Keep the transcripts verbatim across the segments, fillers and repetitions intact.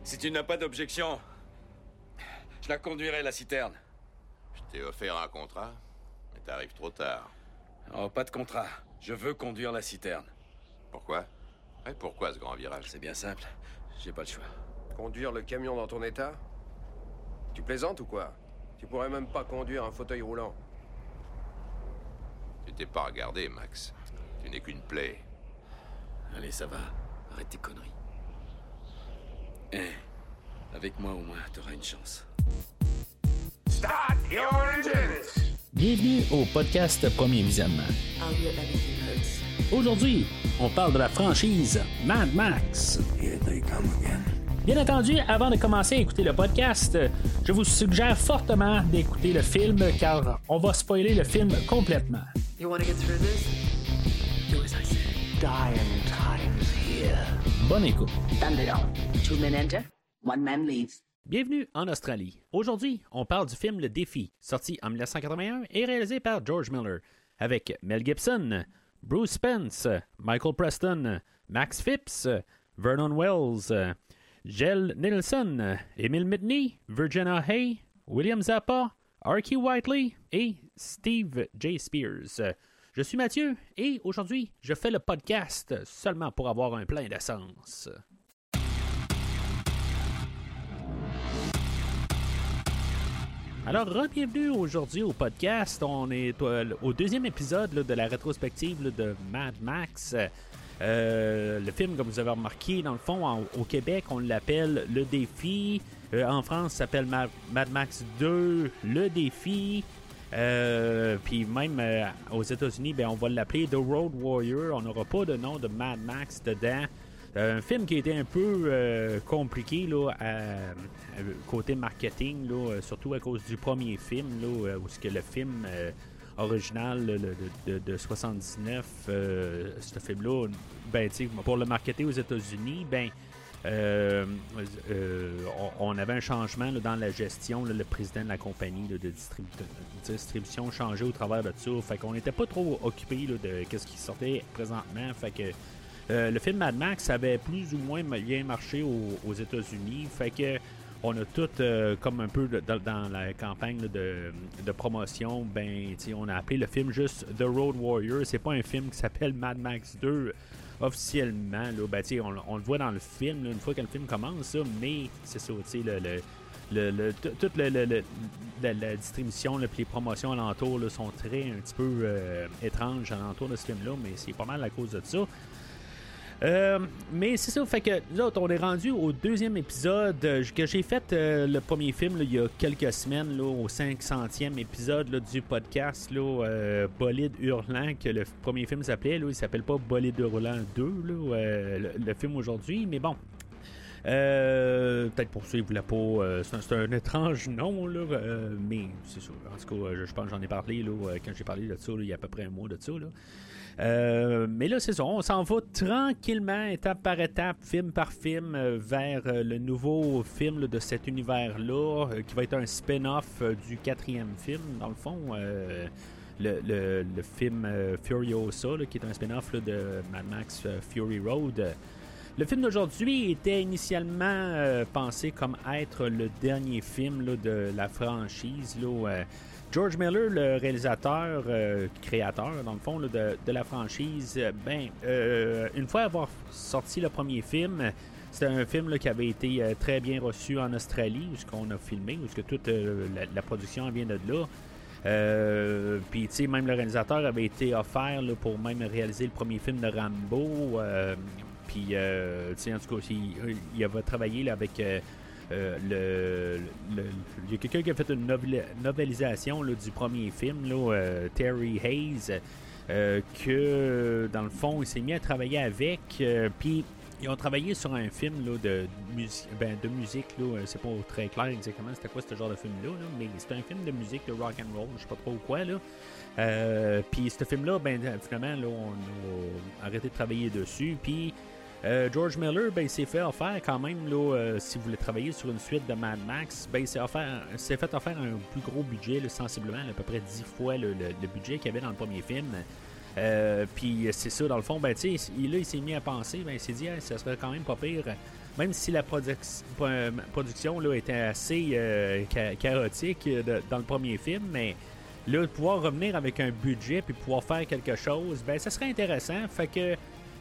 Si tu n'as pas d'objection, je la conduirai, la citerne. Je t'ai offert un contrat, mais t'arrives trop tard. Oh, pas de contrat. Je veux conduire la citerne. Pourquoi? Et pourquoi ce grand virage? C'est bien simple. J'ai pas le choix. Conduire le camion dans ton état? Tu plaisantes ou quoi? Tu pourrais même pas conduire un fauteuil roulant. Tu t'es pas regardé, Max. Tu n'es qu'une plaie. Allez, ça va. Arrête tes conneries. Eh, avec moi au moins, t'auras une chance. Start your engines! Bienvenue au podcast Premier Visionnement. Aujourd'hui, on parle de la franchise Mad Max. Here they come again. Bien entendu, avant de commencer à écouter le podcast, je vous suggère fortement d'écouter le film car on va spoiler le film complètement. You want to get through this? Do as I say. Dying times here. Bonne écoute. Thunderdome. Two men enter, one man leaves. Bienvenue en Australie. Aujourd'hui, on parle du film Le Défi, sorti en dix-neuf cent quatre-vingt-un et réalisé par George Miller, avec Mel Gibson, Bruce Spence, Michael Preston, Max Phipps, Vernon Wells, Jell Nelson, Emil Mitney, Virginia Hay, William Zappa, Archie Whiteley et Steve J. Spears. Je suis Mathieu et aujourd'hui, je fais le podcast seulement pour avoir un plein d'essence. Alors, bienvenue aujourd'hui au podcast. On est au deuxième épisode là, de la rétrospective là, de Mad Max. Euh, le film, comme vous avez remarqué, dans le fond, en, au Québec, on l'appelle Le Défi. Euh, en France, ça s'appelle Mad, Mad Max deux, Le Défi. Euh, Puis même euh, aux États-Unis, ben, on va l'appeler The Road Warrior. On n'aura pas de nom de Mad Max dedans. Euh, un film qui a été un peu euh, compliqué là, à, à, côté marketing, là, surtout à cause du premier film, là, où ce que le film euh, original là, de, de, de soixante-dix-neuf, euh, ce film-là, ben, pour le marketer aux États-Unis, ben, euh, euh, on, on avait un changement là, dans la gestion. Là, le président de la compagnie là, de distribu- distribution changeait au travers de ça. Fait qu'on n'était pas trop occupé là, de ce qui sortait présentement. Fait que Euh, le film Mad Max avait plus ou moins bien marché aux, aux États-Unis, fait que on a tout euh, comme un peu de, dans, dans la campagne là, de, de promotion, ben on a appelé le film juste The Road Warrior. C'est pas un film qui s'appelle Mad Max deux officiellement. Là, ben, on, on le voit dans le film là, une fois que le film commence, ça, mais c'est ça, tu sais, le, le Le, le, toute le, le, le, la, la distribution, là, les promotions alentour là, sont très un petit peu euh, étranges alentour de ce film-là, mais c'est pas mal à cause de ça. Euh, mais c'est ça, fait que là, on est rendu au deuxième épisode euh, que j'ai fait euh, le premier film là, il y a quelques semaines, là, au cinq centième épisode là, du podcast là, euh, Bolide Hurlant, que le premier film s'appelait, là, il s'appelle pas Bolide Hurlant deux, là, euh, le, le film aujourd'hui, mais bon. Euh, peut-être pour ça, il voulait pas. Euh, c'est, un, c'est un étrange nom, là, euh, mais c'est ça. En tout cas, je, je pense que j'en ai parlé là, quand j'ai parlé de ça, là, il y a à peu près un mois de ça. Là. Euh, mais là, c'est ça. On s'en va tranquillement, étape par étape, film par film, euh, vers euh, le nouveau film là, de cet univers-là, euh, qui va être un spin-off euh, du quatrième film, dans le fond. Euh, Le, le, le film euh, Furiosa, là, qui est un spin-off là, de Mad Max euh, Fury Road. Le film d'aujourd'hui était initialement euh, pensé comme être le dernier film là, de la franchise. Là, euh, George Miller, le réalisateur, euh, créateur, dans le fond, là, de, de la franchise, ben, euh, une fois avoir sorti le premier film, c'était un film là, qui avait été euh, très bien reçu en Australie, où ce qu'on a filmé, où ce que toute euh, la, la production vient de là. Euh, puis tu sais, même le réalisateur avait été offert là, pour même réaliser le premier film de Rambo. Euh, puis euh, tu sais, en tout cas, il, il avait travaillé là, avec euh, euh, le, le, le. Il y a quelqu'un qui a fait une novel, novelisation là, du premier film, là, euh, Terry Hayes, euh, que dans le fond, il s'est mis à travailler avec. Euh, puis ils ont travaillé sur un film là, de, musique, ben, de musique, là, c'est pas très clair exactement c'était quoi ce genre de film-là, là, mais c'est un film de musique de rock and roll, je sais pas trop quoi. Là. Euh, puis ce film-là, ben, finalement, là, on a arrêté de travailler dessus. Puis euh, George Miller, ben, il s'est fait offert quand même, là, euh, si vous voulez travailler sur une suite de Mad Max, ben, il s'est, offert, s'est fait offert un plus gros budget, là, sensiblement, là, à peu près dix fois le, le, le budget qu'il y avait dans le premier film. Euh, puis c'est ça, dans le fond, ben tu sais, là il s'est mis à penser, ben il s'est dit, hey, ça serait quand même pas pire même si la produc- production là, était assez euh, cha- chaotique de, dans le premier film, mais là, de pouvoir revenir avec un budget puis pouvoir faire quelque chose, ben ça serait intéressant. Fait que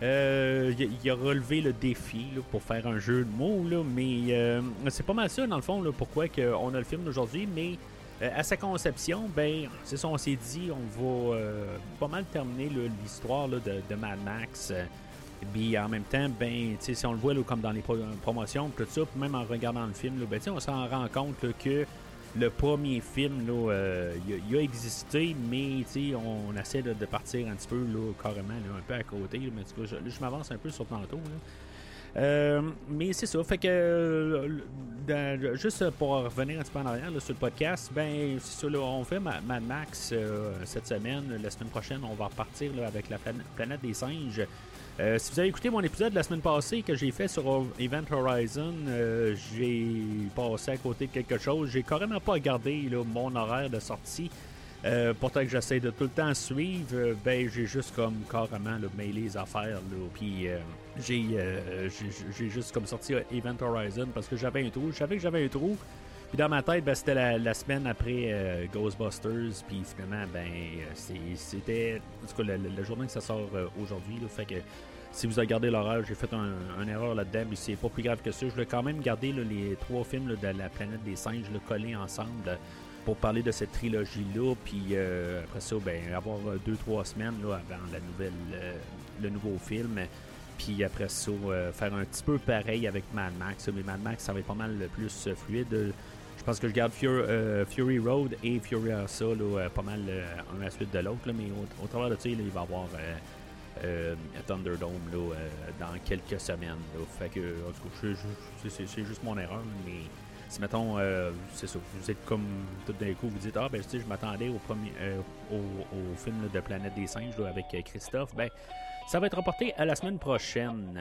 euh, il a relevé le défi là, pour faire un jeu de mots, là, mais euh, c'est pas mal ça dans le fond là, pourquoi que on a le film d'aujourd'hui, mais euh, à sa conception, ben c'est ça, on s'est dit on va euh, pas mal terminer là, l'histoire là, de, de Mad Max. Euh, Puis en même temps, ben, si on le voit là, comme dans les pro- promotions, tout ça, puis même en regardant le film, là, ben, on s'en rend compte là, que le premier film, là, euh, il, a, il a existé, mais on essaie de, de partir un petit peu là, carrément là, un peu à côté. Là, mais en tout cas, je, je m'avance un peu sur tantôt. Là. Euh, mais c'est ça, fait que euh, dans, juste pour revenir un petit peu en arrière là, sur le podcast, ben c'est ça, là, on fait Mad Max euh, cette semaine. La semaine prochaine, on va repartir là, avec la plan- planète des singes. Euh, si vous avez écouté mon épisode la semaine passée que j'ai fait sur Event Horizon, euh, j'ai passé à côté de quelque chose. J'ai carrément pas regardé là, mon horaire de sortie. Euh, pourtant que j'essaie de tout le temps suivre, euh, ben j'ai juste comme carrément là, mêlé les affaires. Puis euh, j'ai, euh, j'ai, j'ai juste comme sorti Event Horizon parce que j'avais un trou. Je savais que j'avais un trou. Puis dans ma tête, ben, c'était la, la semaine après euh, Ghostbusters. Puis finalement, ben c'est, c'était en tout cas la, la journée que ça sort euh, aujourd'hui. Là, fait que si vous regardez l'horaire, j'ai fait un, un erreur là-dedans, mais c'est pas plus grave que ça. Je voulais quand même garder là, les trois films là, de la planète des singes là, collés ensemble là, pour parler de cette trilogie-là. Puis euh, après ça, ben avoir deux trois semaines là, avant la nouvelle, euh, le nouveau film. Puis après ça, euh, faire un petit peu pareil avec Mad Max. Mais Mad Max, ça va être pas mal plus euh, fluide. Je pense que je garde Fury, euh, Fury Road et Furiosa là, euh, pas mal euh, un à la suite de l'autre. Là, mais au, au travers de ça, là, il va y avoir euh, euh, Thunderdome là, euh, dans quelques semaines. Là. Fait que, en tout cas, je, je, c'est, c'est juste mon erreur. Mais si, mettons, euh, c'est ça, vous êtes comme tout d'un coup, vous dites, ah, ben, tu sais, je m'attendais au, premier, euh, au, au film là, de Planète des Singes là, avec Christophe. Ben, ça va être reporté à la semaine prochaine.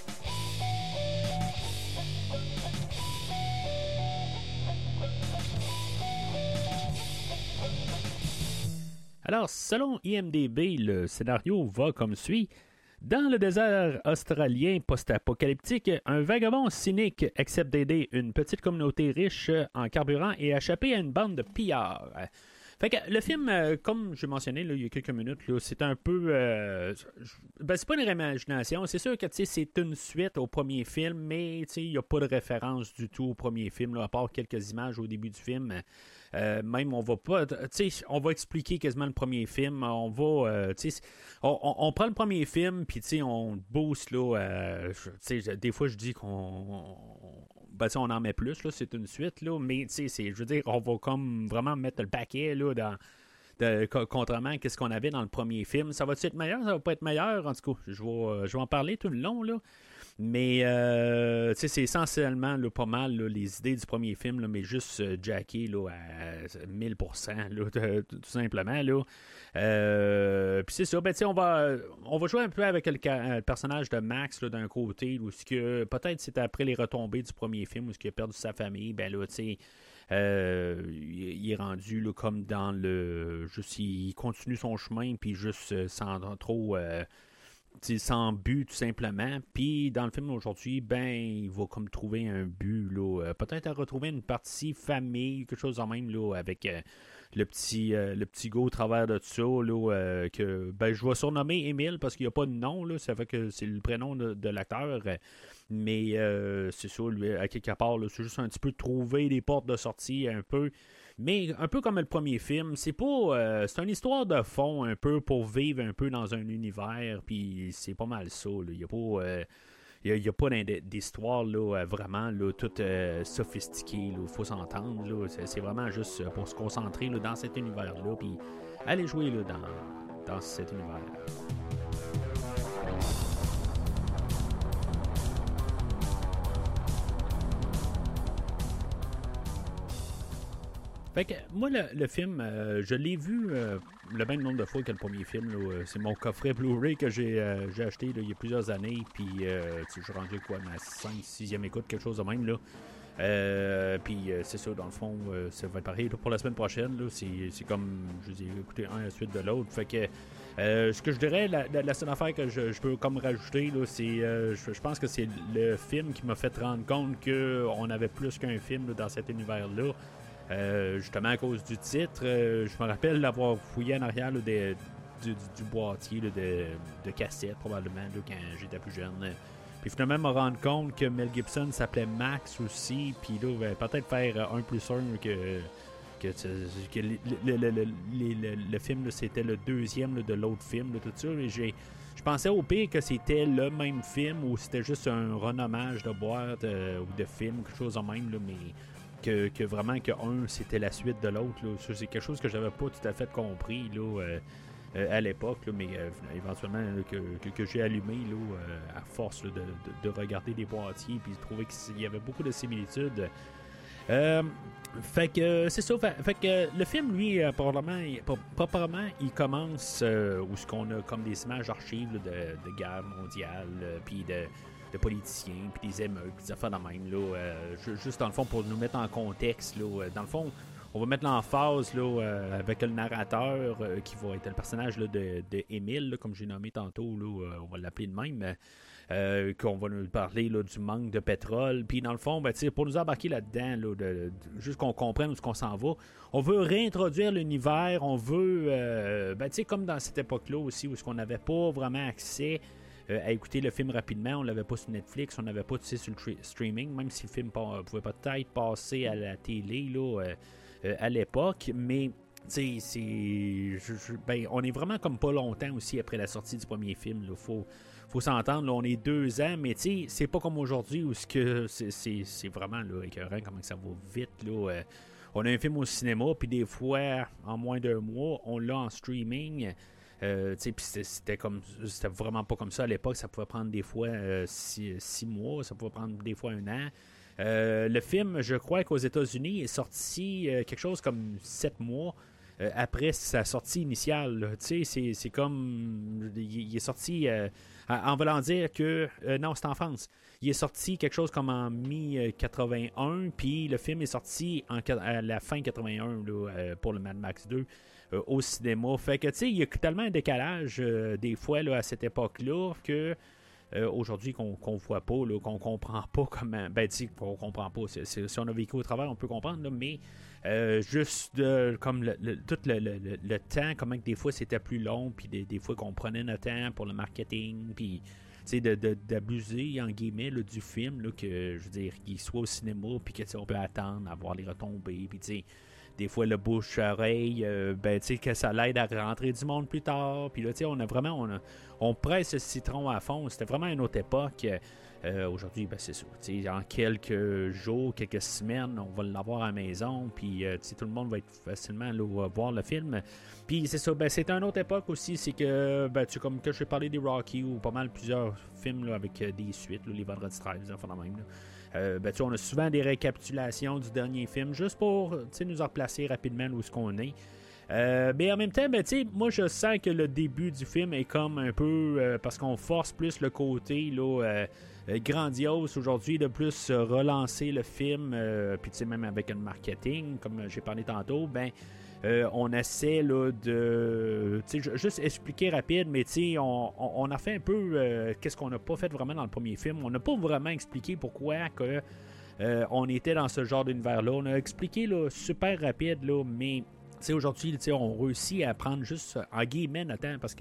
Alors, selon I M D B, le scénario va comme suit. Dans le désert australien post-apocalyptique, un vagabond cynique accepte d'aider une petite communauté riche en carburant et échapper à une bande de pillards. Fait que le film, euh, comme j'ai mentionné là, il y a quelques minutes, là, c'est un peu... Euh, ben, c'est pas une réimagination. C'est sûr que c'est une suite au premier film, mais il n'y a pas de référence du tout au premier film, là, à part quelques images au début du film. Euh, même on va pas, tu sais, on va expliquer quasiment le premier film. On va, euh, tu sais, on, on, on prend le premier film, puis tu sais, on booste là. Euh, tu sais, des fois je dis qu'on, on, ben, on en met plus là, c'est une suite là, mais tu sais, je veux dire, on va comme vraiment mettre le paquet là dans. De, contrairement à ce qu'on avait dans le premier film. Ça va-tu être meilleur? Ça va pas être meilleur? En tout cas, je vais, je vais en parler tout le long, là. Mais, euh, tu sais, c'est essentiellement là, pas mal là, les idées du premier film, là, mais juste euh, jacké là, à mille pour cent, là, tout simplement, là. Euh, Puis c'est ça, ben, tu sais, on va, on va jouer un peu avec le, le personnage de Max, là, d'un côté, où ce que, peut-être c'est après les retombées du premier film, où ce qu'il a perdu sa famille, ben là, tu sais, Euh, il est rendu là, comme dans le juste il continue son chemin puis juste euh, sans trop euh, sans but tout simplement, puis dans le film aujourd'hui ben il va comme trouver un but là, euh, peut-être à retrouver une partie famille, quelque chose en même là avec euh, le petit euh, le petit gars au travers de ça là, euh, que ben je vais surnommer Émile parce qu'il n'y a pas de nom là, ça fait que c'est le prénom de, de l'acteur. euh, Mais euh, c'est ça, lui, à quelque part, là, c'est juste un petit peu trouver des portes de sortie, un peu. Mais un peu comme le premier film, c'est pas. Euh, c'est une histoire de fond, un peu, pour vivre un peu dans un univers, puis c'est pas mal ça. Il n'y a pas. Euh, il n'y a, a pas d'histoire là, vraiment là, toute euh, sophistiquée. Il faut s'entendre. Là. C'est, c'est vraiment juste pour se concentrer là, dans cet univers-là, puis aller jouer là, dans, dans cet univers. Fait que moi, le, le film, euh, je l'ai vu euh, le même nombre de fois que le premier film. Là. C'est mon coffret Blu-ray que j'ai, euh, j'ai acheté là, il y a plusieurs années. Puis, euh, je suis rendu quoi, ma cinquième, sixième écoute, quelque chose de même. Là. Euh, puis, euh, c'est ça, dans le fond, euh, ça va être pareil là, pour la semaine prochaine. Là. C'est, c'est comme, je vous ai écouté un à la suite de l'autre. Fait que, Euh, ce que je dirais, la, la, la seule affaire que je, je peux comme rajouter, là, c'est, euh, je, je pense que c'est le film qui m'a fait rendre compte qu'on avait plus qu'un film là, dans cet univers-là. Euh, justement à cause du titre, euh, je me rappelle l'avoir fouillé en arrière là, des, du, du, du boîtier là, de, de cassette probablement là, quand j'étais plus jeune. Puis finalement, me rendre compte que Mel Gibson s'appelait Max aussi, puis là, ben, peut-être faire un plus un que... que, que le, le, le, le, le, le film là, c'était le deuxième là, de l'autre film là, tout ça, mais j'ai je pensais au pire que c'était le même film ou c'était juste un renommage de boîte euh, ou de film, quelque chose de même là, mais que, que vraiment que un c'était la suite de l'autre là. Ça, c'est quelque chose que j'avais pas tout à fait compris là, euh, euh, à l'époque là, mais euh, éventuellement là, que, que, que j'ai allumé là, euh, à force là, de, de, de regarder des boîtiers puis de trouver qu'il y avait beaucoup de similitudes. Euh, fait que c'est ça, fait, fait que le film lui euh, probablement, proprement il commence euh, où ce qu'on a comme des images d'archives là, de, de guerre mondiale euh, puis de, de politiciens puis des émeutes puis des affaires de même là, euh, juste dans le fond pour nous mettre en contexte là, euh, dans le fond on va mettre l'emphase là, euh, avec le narrateur euh, qui va être le personnage là, de, de Émile là, comme j'ai nommé tantôt là, euh, on va l'appeler de même. Euh, qu'on va nous parler là, du manque de pétrole. Puis dans le fond, ben, pour nous embarquer là-dedans, là, de, de, juste qu'on comprenne où est-ce qu'on s'en va, on veut réintroduire l'univers, on veut, euh, ben, comme dans cette époque-là aussi, où est-ce qu'on n'avait pas vraiment accès euh, à écouter le film rapidement, on l'avait pas sur Netflix, on n'avait pas sur le tra- streaming, même si le film pa- pouvait peut-être passer à la télé là, euh, euh, à l'époque, mais... C'est, c'est, je, je, ben, on est vraiment comme pas longtemps aussi après la sortie du premier film. Il faut, faut s'entendre, là, on est deux ans, mais c'est pas comme aujourd'hui où c'est, c'est, c'est vraiment là, écœurant comment ça va vite. Là, euh, on a un film au cinéma, puis des fois, en moins d'un mois, on l'a en streaming. Euh, c'était, c'était, comme, c'était vraiment pas comme ça à l'époque. Ça pouvait prendre des fois euh, six, six mois, ça pouvait prendre des fois un an. Euh, le film, je crois qu'aux États-Unis, est sorti euh, quelque chose comme sept mois. Euh, après sa sortie initiale, tu sais, c'est, c'est comme... Il, il est sorti... Euh, en voulant dire que... Euh, non, c'est en France. Il est sorti quelque chose comme en mi-quatre-vingt-un, puis le film est sorti en, à la fin quatre-vingt-un là, euh, pour le Mad Max deux euh, au cinéma. Fait que, tu sais, il y a tellement un décalage euh, des fois là, à cette époque-là que... Euh, aujourd'hui qu'on qu'on voit pas, là, qu'on comprend pas comment. Ben, tu qu'on comprend pas. C'est, c'est, si on a vécu au travers, on peut comprendre, là, mais euh, juste de, comme le, le, tout le, le, le, le temps, comment que des fois c'était plus long, puis des, des fois qu'on prenait notre temps pour le marketing, puis de, de, d'abuser, en guillemets, là, du film, là, que, je veux dire, qu'il soit au cinéma, puis qu'on peut attendre à voir les retombées, puis tu sais. Des fois, le bouche-oreille, euh, ben, tu sais, que ça l'aide à rentrer du monde plus tard. Puis là, tu sais, on a vraiment, on, a, on presse le citron à fond. C'était vraiment une autre époque. Euh, aujourd'hui, ben, c'est ça. Tu sais, en quelques jours, quelques semaines, on va l'avoir à la maison. Puis, euh, tu sais, tout le monde va être facilement là, voir le film. Puis, c'est ça. Ben, c'est une autre époque aussi. C'est que, ben, tu sais, comme que j'ai parlé des Rocky ou pas mal plusieurs films là, avec euh, des suites, là, les Vendredi treize, enfin, même. Là. Euh, ben, on a souvent des récapitulations du dernier film juste pour nous en replacer rapidement où est-ce qu'on est. Euh, mais en même temps, ben, moi je sens que le début du film est comme un peu euh, parce qu'on force plus le côté là, euh, grandiose aujourd'hui de plus euh, relancer le film, euh, puis même avec un marketing, comme j'ai parlé tantôt, ben Euh, on essaie là, de juste expliquer rapide, mais on, on, on a fait un peu euh, qu'est-ce qu'on n'a pas fait vraiment dans le premier film. On n'a pas vraiment expliqué pourquoi que, euh, on était dans ce genre d'univers-là. On a expliqué là, super rapide, là, mais aujourd'hui, on réussit à prendre juste en guillemets notre temps parce que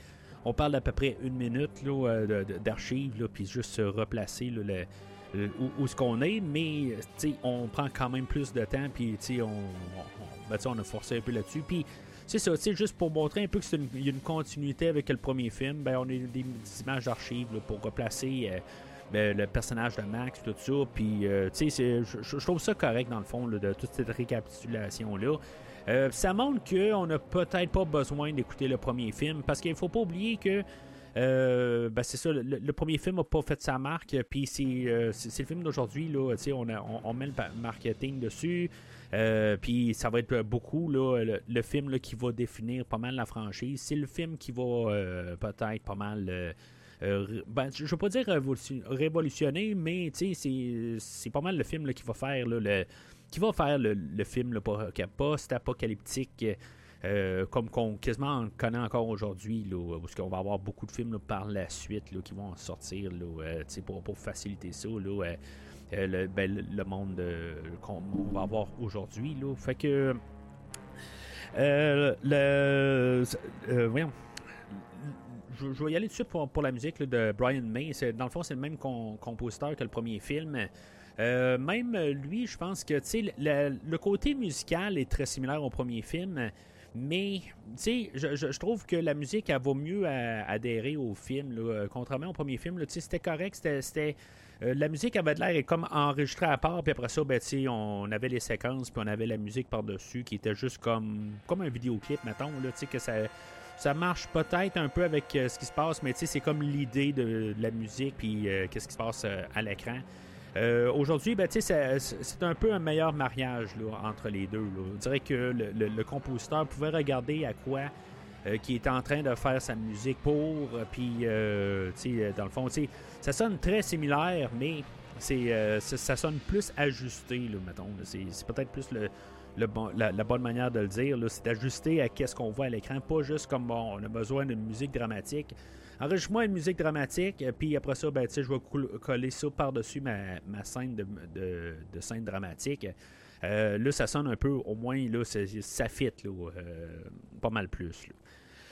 on parle d'à peu près une minute là, de, de, d'archives, puis juste se replacer là, le Euh, où, où ce qu'on est, mais on prend quand même plus de temps, puis on, on, ben, on a forcé un peu là-dessus. Puis c'est ça, juste pour montrer un peu qu'il y a une continuité avec le premier film, ben, on a des, des images d'archives là, pour replacer euh, ben, le personnage de Max, tout ça. Puis euh, je, je trouve ça correct dans le fond là, de toute cette récapitulation-là. Euh, ça montre qu'on n'a peut-être pas besoin d'écouter le premier film, parce qu'il ne faut pas oublier que Euh, ben c'est ça, le, le premier film n'a pas fait sa marque, puis c'est, euh, c'est, c'est le film d'aujourd'hui, là, on, a, on, on met le marketing dessus, euh, puis ça va être beaucoup là, le, le film là, qui va définir pas mal la franchise. C'est le film qui va euh, peut-être pas mal, euh, euh, ben, je ne veux pas dire révolutionner, mais c'est, c'est pas mal le film là, qui va faire là, le, qui va faire le, le film là, post-apocalyptique. Euh, comme qu'on quasiment connaît encore aujourd'hui, là, parce qu'on va avoir beaucoup de films là, par la suite là, qui vont en sortir là, euh, pour, pour faciliter ça. Là, euh, euh, le, ben, le, le monde euh, qu'on va avoir aujourd'hui. Là. Fait que euh, le euh, voyons. Je, je vais y aller tout de suite pour, pour la musique là, de Brian May. C'est, dans le fond, c'est le même com- compositeur que le premier film. Euh, même lui, je pense que le, le côté musical est très similaire au premier film. Mais, tu sais, je, je, je trouve que la musique, elle va mieux à, adhérer au film. Là. Contrairement au premier film, c'était correct. C'était, c'était euh, la musique avait de l'air comme enregistrée à part. Puis après ça, ben, on avait les séquences. Puis on avait la musique par-dessus qui était juste comme, comme un vidéoclip, mettons. Là, que ça, ça marche peut-être un peu avec euh, ce qui se passe. Mais c'est comme l'idée de, de la musique. Puis euh, qu'est-ce qui se passe euh, à l'écran. Euh, aujourd'hui, ben, c'est, c'est un peu un meilleur mariage là, entre les deux. Là. On dirait que le, le, le compositeur pouvait regarder à quoi euh, qui était en train de faire sa musique pour, puis euh, dans le fond, ça sonne très similaire, mais c'est, euh, ça, ça sonne plus ajusté, là, mettons. Là. C'est, c'est peut-être plus le, le bon, la, la bonne manière de le dire. Là. C'est ajusté à ce qu'on voit à l'écran, pas juste comme bon, on a besoin d'une musique dramatique. Enregistre-moi une musique dramatique, puis après ça, ben, je vais coller ça par-dessus ma, ma scène de, de, de scène dramatique. Euh, là, ça sonne un peu, au moins, là, ça fit là, euh, pas mal plus. Là.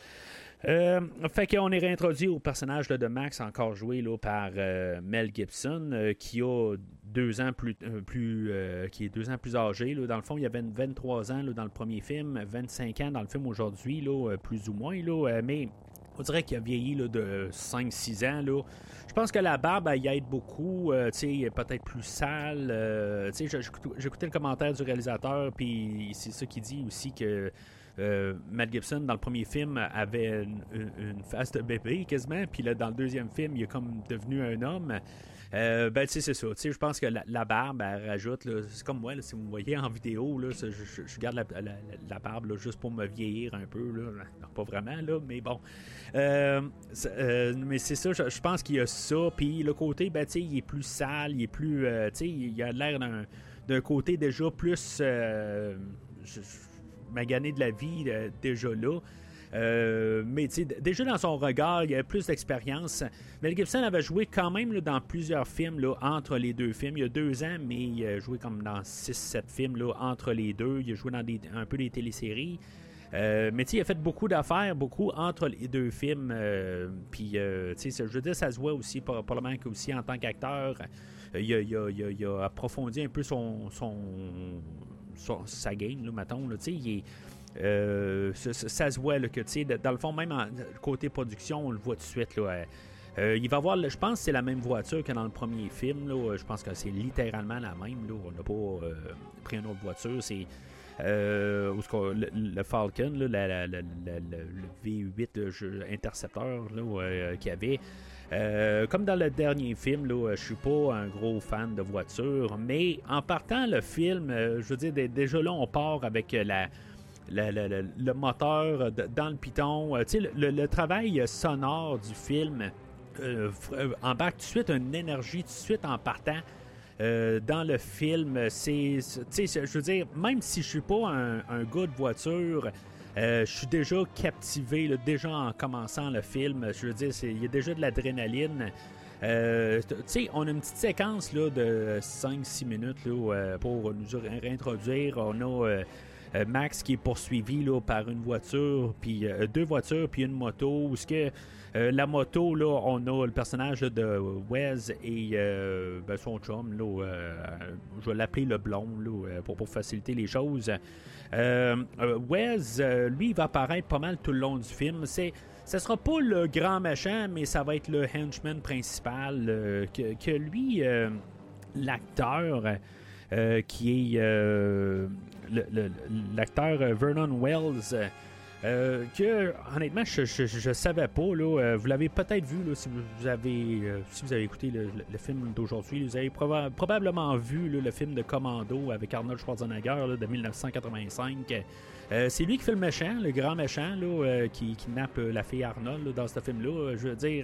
Euh, fait qu'on est réintroduit au personnage là, de Max, encore joué là, par euh, Mel Gibson, euh, qui a deux ans plus, euh, plus euh, qui est deux ans plus âgé. Là. Dans le fond, il y avait vingt-trois ans là, dans le premier film, vingt-cinq ans dans le film aujourd'hui, là, plus ou moins, là, euh, mais on dirait qu'il a vieilli là, de cinq six ans. Là. Je pense que la barbe, elle y aide beaucoup. Euh, peut-être plus sale. Euh, j'écoutais le commentaire du réalisateur, puis c'est ça qui dit aussi que euh, Mel Gibson, dans le premier film, avait une, une, une face de bébé quasiment. Puis là, dans le deuxième film, il est comme devenu un homme. Euh, ben, tu sais, c'est ça. Je pense que la, la barbe, elle rajoute. Là, c'est comme moi, là, si vous me voyez en vidéo, là, je, je, je garde la, la, la barbe là, juste pour me vieillir un peu. Là. Non, pas vraiment, là, mais bon. Euh, c'est, euh, mais c'est ça, je, je pense qu'il y a ça. Puis le côté, ben, tu sais, il est plus sale, il est plus. Euh, tu sais, il a l'air d'un, d'un côté déjà plus euh, je, magané de la vie, euh, déjà là. Euh, mais tu sais, déjà dans son regard, il y avait plus d'expérience. Mel Gibson avait joué quand même là, dans plusieurs films là, entre les deux films. Il y a deux ans, mais il a joué comme dans six sept films là, entre les deux. Il a joué dans des, un peu des téléséries. Euh, mais tu sais, il a fait beaucoup d'affaires, beaucoup entre les deux films. Euh, Puis, euh, tu sais, je veux dire, ça se voit aussi, probablement qu'aussi en tant qu'acteur, euh, il, a, il, a, il, a, il a approfondi un peu son, son, son sa game, là, mettons. Tu sais, il est. Euh, ça, ça se voit là, que, tu sais, dans le fond, même en, côté production, on le voit tout de suite. Là, euh, il va avoir, je pense que c'est la même voiture que dans le premier film. Là, je pense que c'est littéralement la même. Là, on n'a pas euh, pris une autre voiture. C'est euh, le, le Falcon, là, la, la, la, la, le V huit le Intercepteur là, euh, qu'il y avait. Euh, comme dans le dernier film, là, je suis pas un gros fan de voiture, mais en partant le film, euh, je veux dire, déjà là, on part avec la Le, le, le, le moteur de, dans le piton, euh, le, le, le travail sonore du film euh, embarque tout de suite une énergie tout de suite en partant euh, dans le film. C'est, c'est, je veux dire, même si je suis pas un, un gars de voiture, euh, je suis déjà captivé là, déjà en commençant le film. Je veux dire, il y a déjà de l'adrénaline. Euh, tu sais, on a une petite séquence là, de cinq six minutes là, pour nous réintroduire. On a euh, Euh, Max qui est poursuivi là, par une voiture, puis euh, deux voitures, puis une moto. Où ce que euh, la moto, là, on a le personnage là, de Wes et euh, ben, son chum, là, euh, je vais l'appeler le blond là, pour, pour faciliter les choses. Euh, Wes, euh, lui, il va apparaître pas mal tout le long du film. C'est, ça sera pas le grand méchant, mais ça va être le henchman principal. Euh, que, que lui, euh, l'acteur euh, qui est euh, le, le, l'acteur Vernon Wells, euh, que honnêtement je, je, je savais pas là, euh, vous l'avez peut-être vu là, si vous avez euh, si vous avez écouté le, le, le film d'aujourd'hui, vous avez proba- probablement vu là, le film de Commando avec Arnold Schwarzenegger là, de dix-neuf cent quatre-vingt-cinq. Euh, c'est lui qui fait le méchant, le grand méchant là, euh, qui kidnappe la fille Arnold là, dans ce film là. Je veux dire,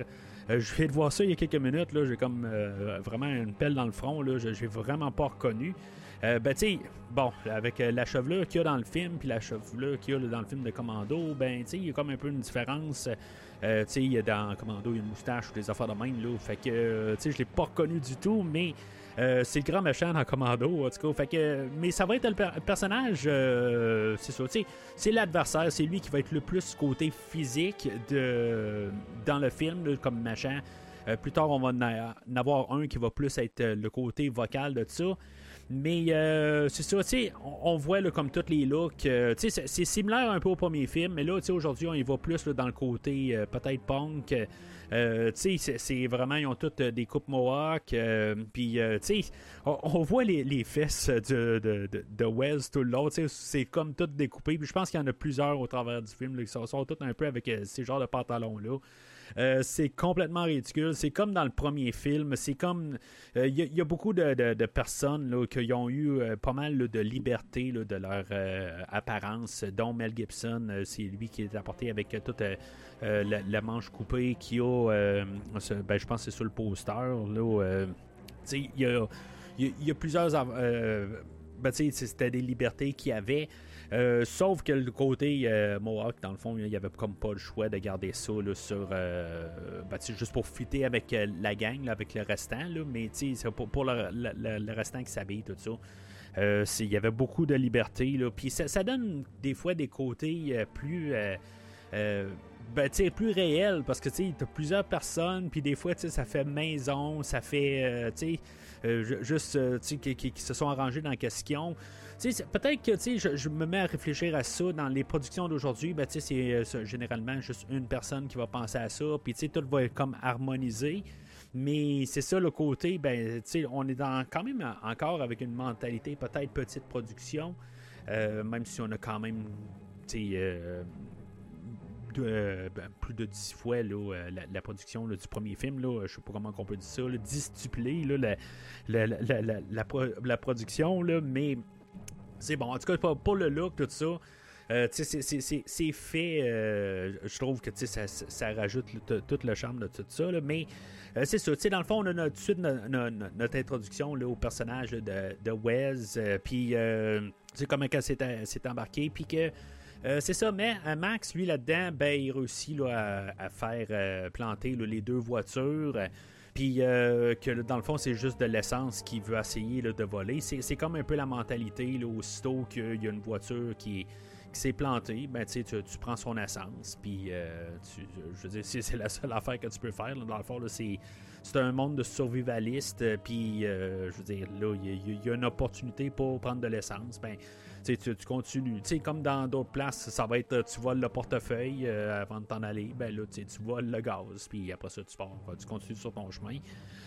Euh, je viens de voir ça il y a quelques minutes, là, j'ai comme euh, vraiment une pelle dans le front, là, je j'ai vraiment pas reconnu. Euh, ben, tu sais, bon, avec euh, la chevelure qu'il y a dans le film, puis la chevelure qu'il y a là, dans le film de Commando, ben, tu sais, il y a comme un peu une différence. Euh, tu sais, il y a dans Commando, il y a une moustache ou des affaires de même, là. Fait que, euh, tu sais, je l'ai pas reconnu du tout, mais euh, c'est le grand méchant dans Commando, en tout cas. Fait que, mais ça va être le, per- le personnage, euh, c'est ça, tu sais, c'est l'adversaire, c'est lui qui va être le plus côté physique de, dans le film, là, comme méchant. Euh, plus tard, on va en avoir un qui va plus être le côté vocal de ça. Mais euh, c'est ça, tu sais, on, on voit là, comme tous les looks, euh, tu sais, c'est, c'est similaire un peu au premier film, mais là, tu sais, aujourd'hui, on y va plus là, dans le côté euh, peut-être punk. Euh, tu sais, c'est, c'est vraiment, ils ont toutes euh, des coupes mohawk, euh, puis, euh, tu sais, on, on voit les, les fesses de, de, de, de Wes tout le long, tu sais, c'est comme tout découpé, puis je pense qu'il y en a plusieurs au travers du film, là, qui sont, sont tous un peu avec euh, ces genres de pantalons-là. Euh, c'est complètement ridicule. C'est comme dans le premier film. C'est comme... Il euh, y, y a beaucoup de, de, de personnes là, qui ont eu euh, pas mal là, de liberté là, de leur euh, apparence, dont Mel Gibson. Euh, c'est lui qui est apporté avec euh, toute euh, euh, la, la manche coupée qu'il y a... Euh, ben, je pense que c'est sur le poster. Là, euh, il y a, y, y a plusieurs... Euh, ben, c'était des libertés qu'il y avait. Euh, sauf que le côté euh, Mohawk, dans le fond, il n'y avait comme pas le choix de garder ça là, sur euh, ben, juste pour fitter avec euh, la gang, là, avec le restant, là, mais c'est pour, pour le, le, le restant qui s'habille, tout ça. Euh, il y avait beaucoup de liberté. Puis ça, ça donne des fois des côtés euh, plus euh, euh, ben, plus réels, parce que tu as plusieurs personnes, puis des fois ça fait maison, ça fait euh, euh, juste euh, qui, qui, qui se sont arrangés dans la question. Peut-être que je, je me mets à réfléchir à ça dans les productions d'aujourd'hui. Ben, c'est euh, généralement juste une personne qui va penser à ça, puis tout va être comme harmonisé. Mais c'est ça le côté, ben, on est dans, quand même encore avec une mentalité peut-être petite production, euh, même si on a quand même euh, de, euh, ben, plus de dix fois là, la, la production là, du premier film. Là, je ne sais pas comment on peut dire ça, là, dix-tuplé là, la, la, la, la, la, la, la production, là, mais c'est bon. En tout cas, pour, pour le look, tout ça, euh, c'est, c'est, c'est, c'est fait. Euh, je trouve que ça, ça rajoute le, tout le charme de tout ça. Là, mais euh, c'est ça. Dans le fond, on a notre, tout de suite notre, notre, notre introduction là, au personnage de, de Wes. Euh, puis, euh, c'est comment elle s'est, s'est embarquée. Puis que. Euh, c'est ça, mais euh, Max, lui, là-dedans, ben, il réussit là, à, à faire euh, planter là, les deux voitures. Euh, Puis euh, que dans le fond, c'est juste de l'essence qu'il veut essayer là, de voler. C'est, c'est comme un peu la mentalité, là, aussitôt qu'il y a une voiture qui, qui s'est plantée, ben, tu, tu prends son essence. Puis, euh, tu, je veux dire, c'est, c'est la seule affaire que tu peux faire. Là, dans le fond, là, c'est, c'est un monde de survivalistes. Puis, euh, je veux dire, là, il y, y a une opportunité pour prendre de l'essence. Ben, tu, tu continues. T'sais, comme dans d'autres places, ça va être tu voles le portefeuille euh, avant de t'en aller. Ben là, tu voles le gaz. Puis après ça, tu pars. Tu continues sur ton chemin.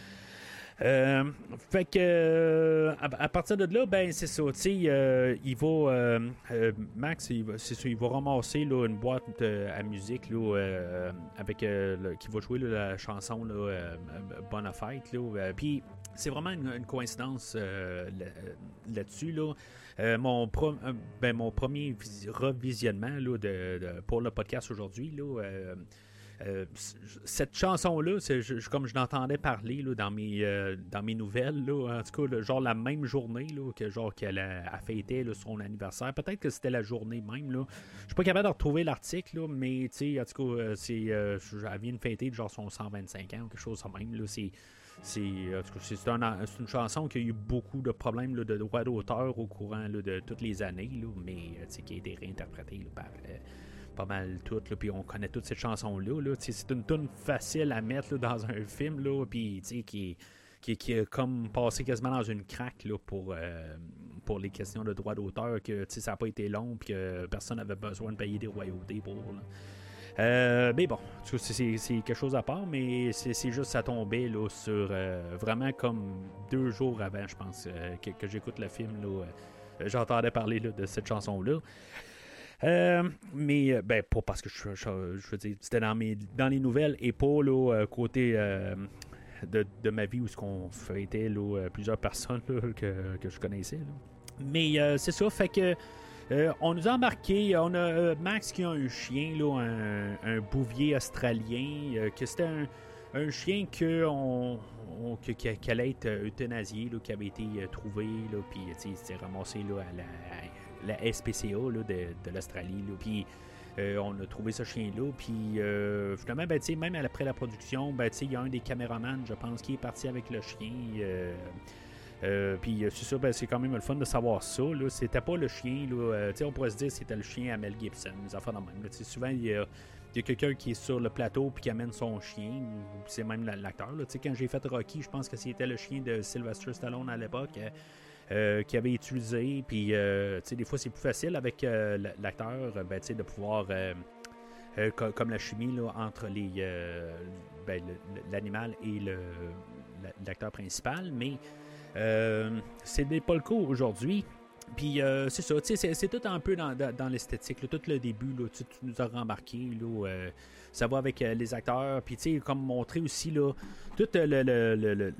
Euh, fait que euh, à, à partir de là, ben c'est ça. Euh, il va euh, euh, Max, il va, c'est ça, il va ramasser là, une boîte euh, à musique là, euh, avec euh, le, qui va jouer là, la chanson là, euh, Bonne Fête. Là, puis c'est vraiment une, une coïncidence euh, là, là-dessus. Là. Euh, mon, pro, euh, ben, mon premier vis- revisionnement là, de, de, pour le podcast aujourd'hui, là, euh, euh, cette chanson-là, c'est, je, comme je l'entendais parler là, dans, mes, euh, dans mes nouvelles, là, en tout cas, là, genre la même journée là, que genre qu'elle a, a fêté là, son anniversaire. Peut-être que c'était la journée même. Là. Je suis pas capable de retrouver l'article, là, mais en tout cas, c'est, euh, elle vient de fêter genre son cent vingt-cinq ans ou quelque chose de même. Là, c'est C'est, en tout cas, c'est, un, c'est une chanson qui a eu beaucoup de problèmes là, de droits d'auteur au courant là, de toutes les années, là, mais qui a été réinterprétée là, par euh, pas mal toutes. Puis on connaît toute cette chanson-là. Là, c'est une tune facile à mettre là, dans un film, là, puis qui, qui, qui a comme passé quasiment dans une craque là, pour, euh, pour les questions de droits d'auteur, que ça n'a pas été long, puis que personne n'avait besoin de payer des royautés pour. Là. Euh, mais bon, c'est, c'est, c'est quelque chose à part, mais c'est, c'est juste ça tombait là, sur euh, vraiment comme deux jours avant, je pense, euh, que, que j'écoute le film. Là, euh, j'entendais parler là, de cette chanson-là. Euh, mais, ben, pas parce que je, je, je veux dire, c'était dans, mes, dans les nouvelles et pas là, côté euh, de, de ma vie où ce qu'on fêtait là, plusieurs personnes là, que, que je connaissais. Là. Mais euh, c'est ça, fait que. Euh, on nous a embarqué, on a euh, Max qui a un chien, là, un, un bouvier australien, euh, que c'était un, un chien que on, on, que, qui, qui allait être euthanasié, là, qui avait été euh, trouvé, puis il s'est ramassé là, à la, à la S P C A là, de, de l'Australie. Puis euh, on a trouvé ce chien-là. Puis euh, finalement, ben, même après la production, ben, il y a un des caméramans, je pense, qui est parti avec le chien. Euh, Euh, puis c'est ça, ben, c'est quand même le fun de savoir ça. Là. C'était pas le chien, là, euh, on pourrait se dire que c'était le chien à Mel Gibson, les affaires de même. Là. Souvent, il y a, il y a quelqu'un qui est sur le plateau puis qui amène son chien, c'est même l'acteur. Là. Quand j'ai fait Rocky, je pense que c'était le chien de Sylvester Stallone à l'époque euh, euh, qui avait utilisé. Puis euh, des fois, c'est plus facile avec euh, l'acteur ben, de pouvoir, euh, euh, co- comme la chimie là, entre les euh, ben, l'animal et le, l'acteur principal, mais Euh, c'est pas le cas aujourd'hui. Puis euh, c'est ça, c'est, c'est tout un peu dans, dans, dans l'esthétique. Là, tout le début, là, tu, tu nous as remarqué. Là, euh, ça va avec euh, les acteurs. Puis tu sais, comme montrer aussi là, tout le, le, le, le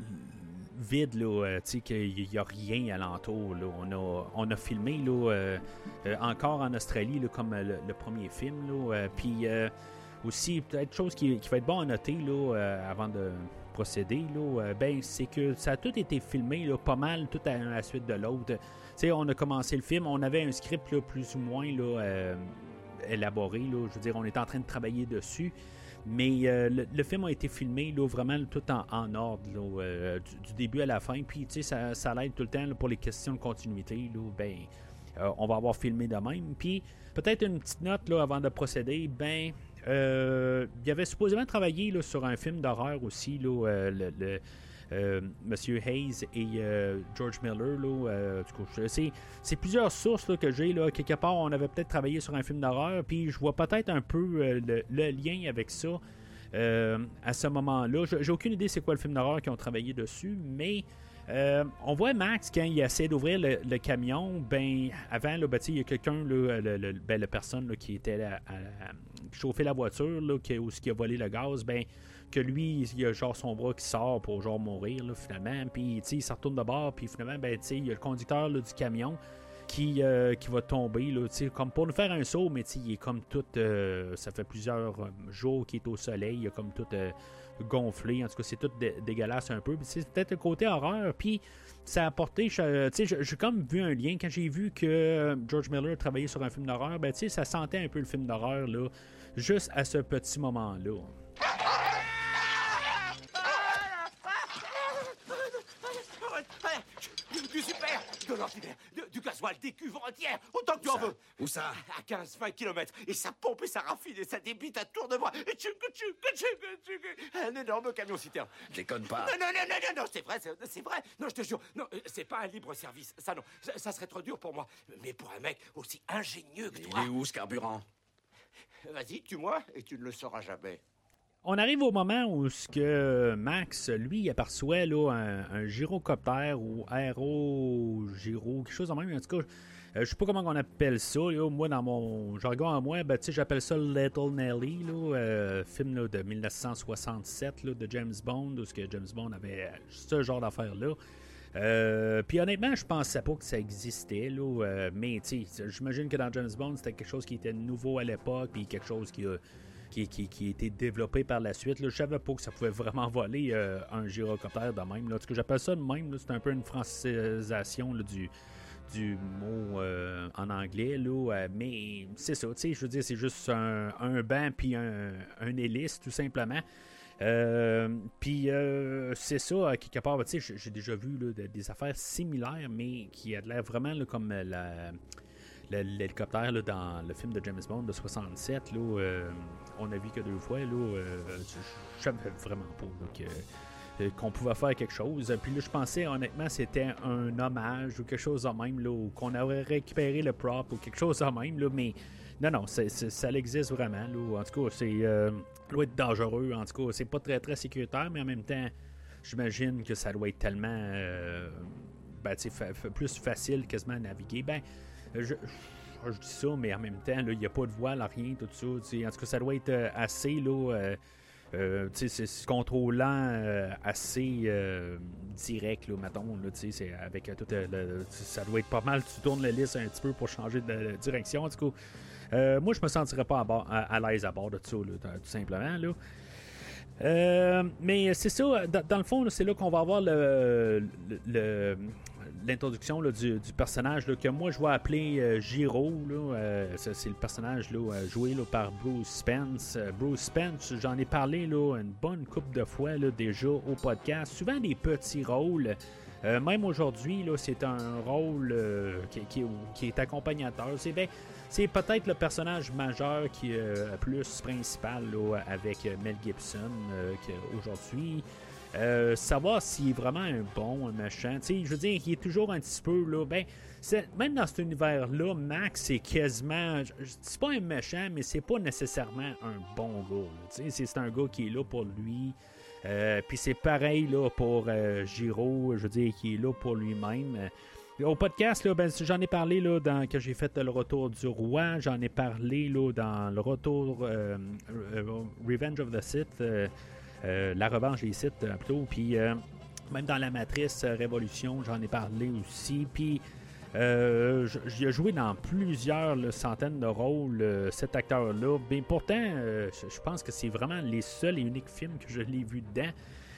vide, là, euh, tu sais, qu'il n'y a rien alentour. Là. On, a, on a filmé là, euh, euh, encore en Australie, là, comme le, le premier film. Là, euh, puis euh, aussi, peut-être chose qui, qui va être bon à noter là, euh, avant de procéder, là, euh, ben, c'est que ça a tout été filmé là, pas mal, tout à, à la suite de l'autre. T'sais, on a commencé le film, on avait un script là, plus ou moins là, euh, élaboré. Là, je veux dire, on était en train de travailler dessus. Mais euh, le, le film a été filmé là, vraiment tout en, en ordre, là, euh, du, du début à la fin. Puis ça, ça l'aide tout le temps là, pour les questions de continuité. Là, ben, euh, on va avoir filmé de même. Puis peut-être une petite note là, avant de procéder. Ben, euh, il avait supposément travaillé là, sur un film d'horreur aussi. Là, euh, le, le Euh, Monsieur Hayes et euh, George Miller. Là, euh, du coup, c'est, c'est plusieurs sources là, que j'ai. Là, quelque part, on avait peut-être travaillé sur un film d'horreur, puis je vois peut-être un peu euh, le, le lien avec ça euh, à ce moment-là. J'ai, j'ai aucune idée c'est quoi le film d'horreur qu'ils ont travaillé dessus, mais euh, on voit Max quand il essaie d'ouvrir le, le camion. Ben, avant, là, ben, il y a quelqu'un, là, le, le, ben, la personne là, qui était à, à, à chauffer la voiture, là, qui, ou qui a volé le gaz, ben que lui, il a genre son bras qui sort pour genre mourir, là, finalement. Puis, tu sais, il se retourne de bord, puis finalement, ben, tu sais, il y a le conducteur là, du camion qui, euh, qui va tomber, là, tu sais, comme pour nous faire un saut, mais tu sais, il est comme tout, euh, ça fait plusieurs euh, jours qu'il est au soleil, il est comme tout euh, gonflé, en tout cas, c'est tout dé- dégueulasse un peu. Puis, c'est peut-être le côté horreur, puis ça a apporté, tu sais, j'ai comme vu un lien, quand j'ai vu que George Miller travaillait sur un film d'horreur, ben, tu sais, ça sentait un peu le film d'horreur, là, juste à ce petit moment-là. Du super, de l'ordinaire, de- du gasoil, des cuves entières, autant que tu en veux. Où ça? À quinze vingt kilomètres. Et ça pompe et ça raffine et ça débite à tour de bras. Et tchouc, tchouc, tchouc, tchouc. Un énorme camion-citerne. Déconne pas. Non, non, non, non, non, non, c'est vrai, c'est, c'est vrai. Non, je te jure, non, euh, c'est pas un libre-service. Ça, non, ça, ça serait trop dur pour moi. Mais pour un mec aussi ingénieux que Il toi... est où ce carburant? Vas-y, tue-moi et tu ne le sauras jamais. On arrive au moment où ce que Max, lui, il aperçoit là, un, un gyrocoptère ou aérogyro, quelque chose de même. En tout cas, euh, je sais pas comment on appelle ça. Là. Moi, dans mon jargon à moi, ben, j'appelle ça Little Nelly, là, euh, film là, de dix-neuf cent soixante-sept là, de James Bond, où ce que James Bond avait ce genre d'affaires-là. Euh, puis honnêtement, je pensais pas que ça existait, là, euh, mais j'imagine que dans James Bond, c'était quelque chose qui était nouveau à l'époque, puis quelque chose qui a... Qui, qui, qui a été développé par la suite. Là. Je savais pas que ça pouvait vraiment voler euh, un gyrocoptère de même. Là. Ce que j'appelle ça de même, là, c'est un peu une francisation là, du, du mot euh, en anglais. Là. Euh, mais c'est ça, je veux dire, c'est juste un, un banc puis un, un hélice, tout simplement. Euh, puis euh, c'est ça, à quelque part, j'ai, j'ai déjà vu là, des affaires similaires, mais qui a l'air vraiment là, comme la... l'hélicoptère là, dans le film de James Bond de soixante-sept, là, euh, on a vu que deux fois. Là, euh, je savais vraiment pas là, que, euh, qu'on pouvait faire quelque chose. Puis là, je pensais honnêtement c'était un hommage ou quelque chose de même, là, ou qu'on aurait récupéré le prop ou quelque chose de même. Là, mais non, non, c'est, c'est, ça existe vraiment. Là. En tout cas, c'est euh, ça doit être dangereux. En tout cas, c'est pas très très sécuritaire, mais en même temps, j'imagine que ça doit être tellement euh, ben, fa- fa- plus facile quasiment à naviguer. Ben, Je, je, je dis ça, mais en même temps, il n'y a pas de voile, rien, tout ça. T'sais. En tout cas, ça doit être euh, assez, là, euh, euh, c'est, c'est contrôlant, euh, assez euh, direct, là, mettons. Là, c'est avec euh, tout, euh, le, ça doit être pas mal. Tu tournes la liste un petit peu pour changer de, de direction. En tout cas, euh, moi, je me sentirais pas à, bord, à, à l'aise à bord de ça, là, tout simplement. Là. Euh, mais c'est ça, dans, dans le fond, là, c'est là qu'on va avoir le, le, le, l'introduction là, du, du personnage là, que moi je vais appeler euh, Giro. Là, euh, c'est, c'est le personnage là, joué là, par Bruce Spence. Euh, Bruce Spence, j'en ai parlé là, une bonne couple de fois là, déjà au podcast. Souvent des petits rôles. Euh, même aujourd'hui, là, c'est un rôle euh, qui, qui, qui est accompagnateur. C'est, ben, c'est peut-être le personnage majeur qui est euh, plus principal là, avec Mel Gibson euh, aujourd'hui. Euh, savoir s'il est vraiment un bon, un méchant. T'sais, je veux dire, il est toujours un petit peu là. Ben, c'est, même dans cet univers-là, Max c'est quasiment. Je, je dis pas un méchant, mais c'est pas nécessairement un bon gars. C'est, c'est un gars qui est là pour lui. Euh, Puis c'est pareil là, pour euh, Giro, je veux dire, qui est là pour lui-même. Euh, au podcast, là, ben, j'en ai parlé là, dans, quand j'ai fait le retour du roi. J'en ai parlé là, dans le retour euh, euh, Revenge of the Sith, euh, euh, la revanche des Sith euh, plutôt. Puis euh, même dans la Matrice euh, Révolution, j'en ai parlé aussi. Puis Euh, j'ai euh, joué dans plusieurs là, centaines de rôles, euh, cet acteur-là. Mais pourtant, euh, je pense que c'est vraiment les seuls et uniques films que je l'ai vu dedans.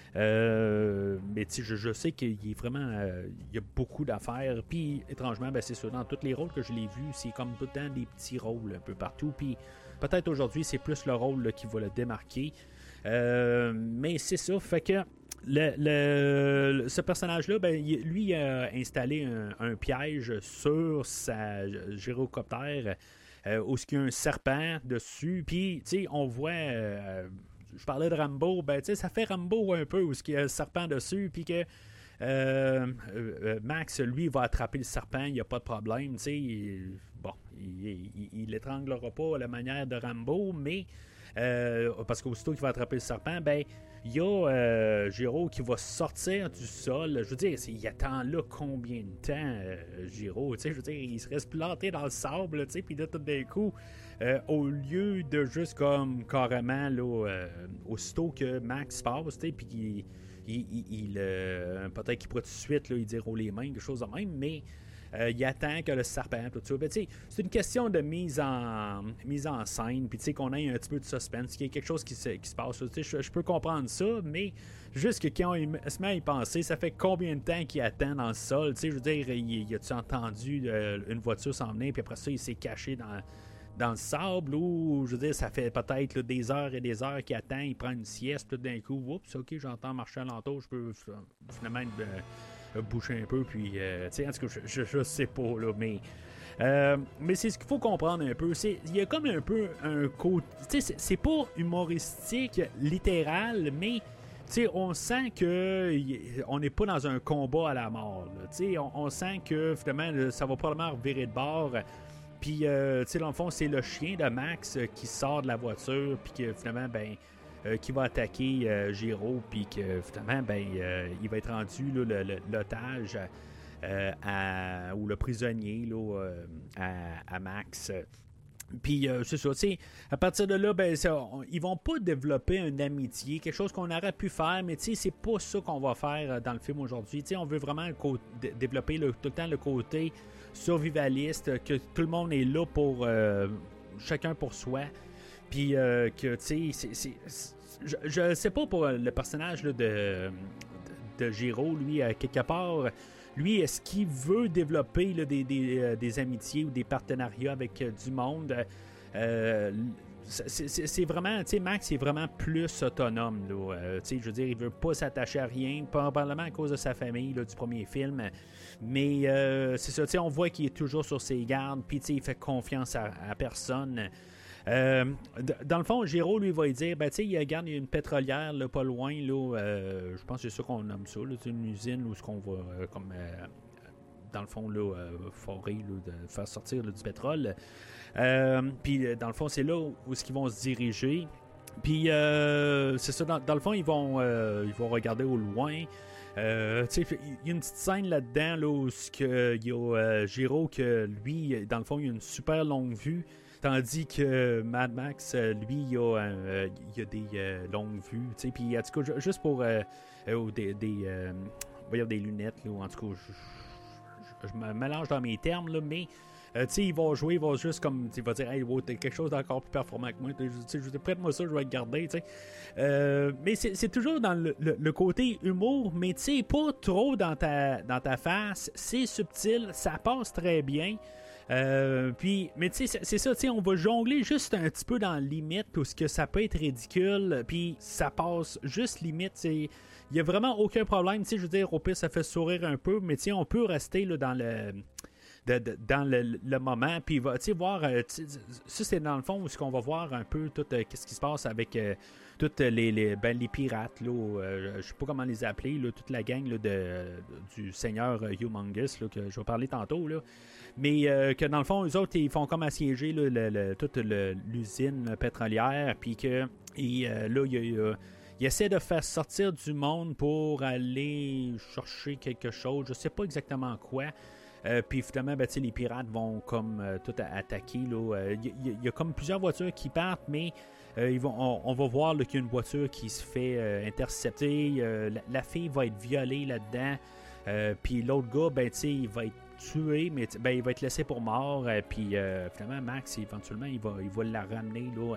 Euh, mais je, je sais qu'il est vraiment. Euh, il y a beaucoup d'affaires. Puis, étrangement, ben, c'est ça. Dans tous les rôles que je l'ai vus, c'est comme tout le temps des petits rôles un peu partout. Puis, peut-être aujourd'hui, c'est plus le rôle là, qui va le démarquer. Euh, mais c'est ça. Fait que. Le, le, ce personnage-là, ben, il, lui, il a installé un, un piège sur sa gyrocoptère euh, où il y a un serpent dessus. Puis, tu sais, on voit. Euh, je parlais de Rambo, ben, tu sais, ça fait Rambo un peu où il y a un serpent dessus. Puis que euh, euh, Max, lui, va attraper le serpent, il n'y a pas de problème. Tu sais, il, bon, il ne l'étranglera pas à la manière de Rambo, mais. Euh, parce qu'aussitôt qu'il va attraper le serpent, ben il y a euh, Giro qui va sortir du sol. Je veux dire, il attend là combien de temps, euh, Giro? Je veux dire, il se reste planté dans le sable, puis là, tout d'un coup, euh, au lieu de juste comme carrément, là, euh, aussitôt que Max passe, puis qu'il il, il, il, euh, peut-être qu'il pourrait tout de suite là, il dire oh, les mains, quelque chose de même, mais. Euh, il attend que le serpent, tout ça. Ben, c'est une question de mise en, mise en scène, puis qu'on ait un petit peu de suspense, qu'il y ait quelque chose qui se, qui se passe. Je, je peux comprendre ça, mais juste que quand il se met à y penser, ça fait combien de temps qu'il attend dans le sol? Je veux dire, il, il a-tu entendu euh, une voiture s'en venir, puis après ça, il s'est caché dans, dans le sable, ou je veux dire, ça fait peut-être là, des heures et des heures qu'il attend, il prend une sieste, puis d'un coup, oups, ok, j'entends marcher alentour, je peux finalement. Euh, boucher un peu, puis euh, tu sais, en tout cas, je, je, je sais pas, là, mais euh, mais c'est ce qu'il faut comprendre un peu, c'est, il y a comme un peu un côté, tu sais, c'est, c'est pas humoristique, littéral, mais tu sais, on sent que y, on n'est pas dans un combat à la mort, tu sais, on, on sent que, finalement, ça va probablement revirer de bord, puis, euh, tu sais, dans le fond, c'est le chien de Max euh, qui sort de la voiture, puis que, finalement, ben Euh, qui va attaquer euh, Giro, puis que finalement, ben, euh, il va être rendu là, le, le, l'otage euh, à, ou le prisonnier là, euh, à, à Max. Puis euh, c'est ça, tu sais, à partir de là, ben, ça, on, ils vont pas développer une amitié, quelque chose qu'on aurait pu faire, mais tu sais, c'est pas ça qu'on va faire dans le film aujourd'hui. Tu sais, on veut vraiment co- d- développer le, tout le temps le côté survivaliste, que tout le monde est là pour euh, chacun pour soi. Puis euh, que, tu sais, c'est, c'est, c'est, je, je sais pas pour le personnage là, de, de, de Giro, lui, à quelque part, lui, est-ce qu'il veut développer là, des, des, euh, des amitiés ou des partenariats avec euh, du monde? Euh, c'est, c'est, c'est vraiment, tu sais, Max est vraiment plus autonome, là. Euh, tu sais, je veux dire, il veut pas s'attacher à rien, probablement à cause de sa famille, là, du premier film. Mais euh, c'est ça, tu sais, on voit qu'il est toujours sur ses gardes, puis tu sais, il fait confiance à, à personne. Euh, dans le fond, Giro, lui, va lui dire, ben, tu sais, il regarde, il y a une pétrolière, là, pas loin, là, euh, je pense que c'est ça qu'on nomme ça, là, c'est une usine où ce qu'on va, euh, comme, euh, dans le fond, là, euh, forer, là, de faire sortir là, du pétrole. Euh, puis, dans le fond, c'est là où, où est-ce qu'ils vont se diriger. Puis, euh, c'est ça, dans, dans le fond, ils vont, euh, ils vont regarder au loin. Euh, il y a une petite scène là-dedans, là, où il y a euh, Giro, que lui, dans le fond, il a une super longue vue. Tandis que Mad Max, lui, il a, euh, il a des euh, longues vues. Puis, en tout cas, juste pour euh, euh, des, des, euh, voyons, des lunettes, là, en tout cas, je, je, je me mélange dans mes termes, là, mais Euh, tu sais, il va jouer, il va juste comme, il va dire, hey, wow, t'es quelque chose d'encore plus performant que moi. Tu sais, je dis, prête-moi ça, je vais le garder, tu sais. Euh, mais c'est, c'est toujours dans le, le, le côté humour, mais tu sais, pas trop dans ta, dans ta face. C'est subtil, ça passe très bien. Euh, puis, mais tu sais, c'est, c'est ça, tu sais, on va jongler juste un petit peu dans la limite, parce que ça peut être ridicule, puis ça passe juste limite, il y a vraiment aucun problème, tu sais, je veux dire, au pire, ça fait sourire un peu, mais tu sais, on peut rester là, dans le... De, de, dans le, le moment, puis tu sais, voir, euh, ça c'est dans le fond où ce qu'on va voir un peu tout euh, qu'est-ce qui se passe avec euh, toutes les, les, ben, les pirates, là, euh, je sais pas comment les appeler, là, toute la gang là, de, du seigneur Humongous, là, que je vais parler tantôt, là, mais euh, que dans le fond, eux autres, ils font comme assiéger là, le, le, toute le, l'usine pétrolière, puis que et, euh, là, il y a... Il essaie de faire sortir du monde pour aller chercher quelque chose, je sais pas exactement quoi. Euh, puis finalement, ben, les pirates vont comme euh, tout attaquer. Il euh, y, y, y a comme plusieurs voitures qui partent, mais euh, ils vont, on, on va voir là, qu'il y a une voiture qui se fait euh, intercepter. Euh, la, la fille va être violée là-dedans. Euh, puis l'autre gars, ben, il va être tué, mais ben, il va être laissé pour mort. Euh, puis euh, finalement, Max, éventuellement, il va, il va la ramener là,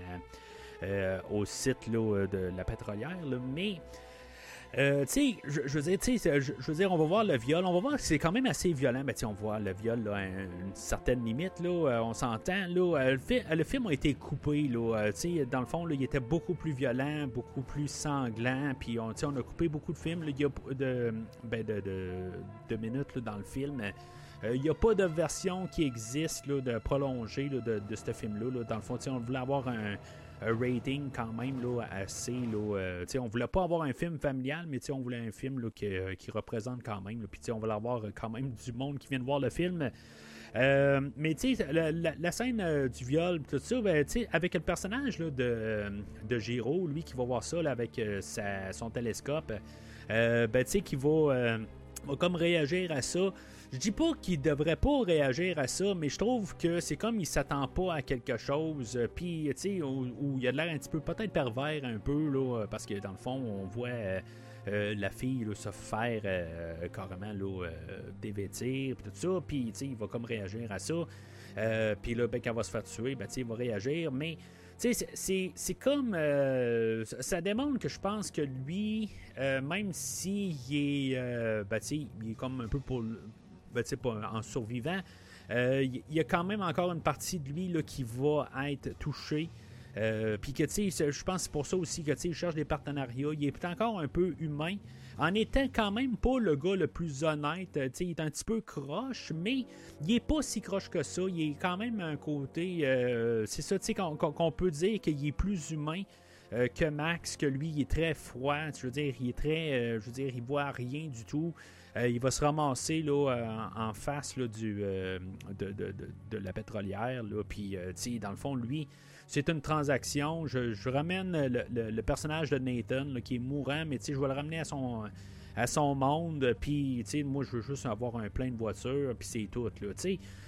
à, euh, au site là, de la pétrolière. Là, mais... Euh, tu sais, je, je veux dire, tu sais, je, je veux dire, on va voir le viol, on va voir que c'est quand même assez violent, ben tu sais, on voit le viol là, à une certaine limite, là, euh, on s'entend, là, euh, le, fi- le film a été coupé, là, euh, tu sais, dans le fond, là, il était beaucoup plus violent, beaucoup plus sanglant, puis on, tu sais, on a coupé beaucoup de films, là, il y a de, ben, de, de, de minutes là, dans le film. Il euh, n'y a pas de version qui existe là, de prolongée là, de, de ce film-là. Là. Dans le fond, on voulait avoir un, un rating quand même là, assez. Là, euh, on voulait pas avoir un film familial, mais on voulait un film là, qui, euh, qui représente quand même. Puis on voulait avoir quand même du monde qui vient de voir le film. Euh, mais tu sais, la, la, la scène euh, du viol, tout ça, ben, avec le personnage là, de, de Giro, lui qui va voir ça là, avec euh, sa, son télescope, euh, ben, tu sais, qui va, euh, va comme réagir à ça. Je dis pas qu'il devrait pas réagir à ça, mais je trouve que c'est comme il s'attend pas à quelque chose, euh, puis tu sais, où, où il a l'air un petit peu peut-être pervers un peu, là, parce que dans le fond, on voit euh, euh, la fille là, se faire euh, carrément là, euh, dévêtir, puis tout ça, puis tu sais, il va comme réagir à ça, euh, puis là, ben, quand elle va se faire tuer, ben, tu sais, il va réagir, mais tu sais, c'est, c'est, c'est comme... Euh, ça démontre que je pense que lui, euh, même s'il est... Euh, ben, tu sais, il est comme un peu pour... Ben, tu sais, pas en survivant, euh, il y a quand même encore une partie de lui là, qui va être touchée. Euh, Puis que, tu sais, je pense que c'est pour ça aussi que, tu sais, il cherche des partenariats. Il est encore un peu humain, en étant quand même pas le gars le plus honnête. Tu sais, il est un petit peu croche, mais il est pas si croche que ça. Il est quand même un côté... Euh, c'est ça, tu sais, qu'on, qu'on peut dire qu'il est plus humain euh, que Max, que lui, il est très froid. Je veux dire, il est très... Euh, je veux dire, il voit rien du tout. Euh, il va se ramasser là, euh, en face là, du, euh, de, de, de, de la pétrolière. Puis, euh, dans le fond, lui, c'est une transaction. Je, je ramène le, le, le personnage de Nathan là, qui est mourant, mais je vais le ramener à son, à son monde. Puis, moi, je veux juste avoir un plein de voitures, puis c'est tout. Là,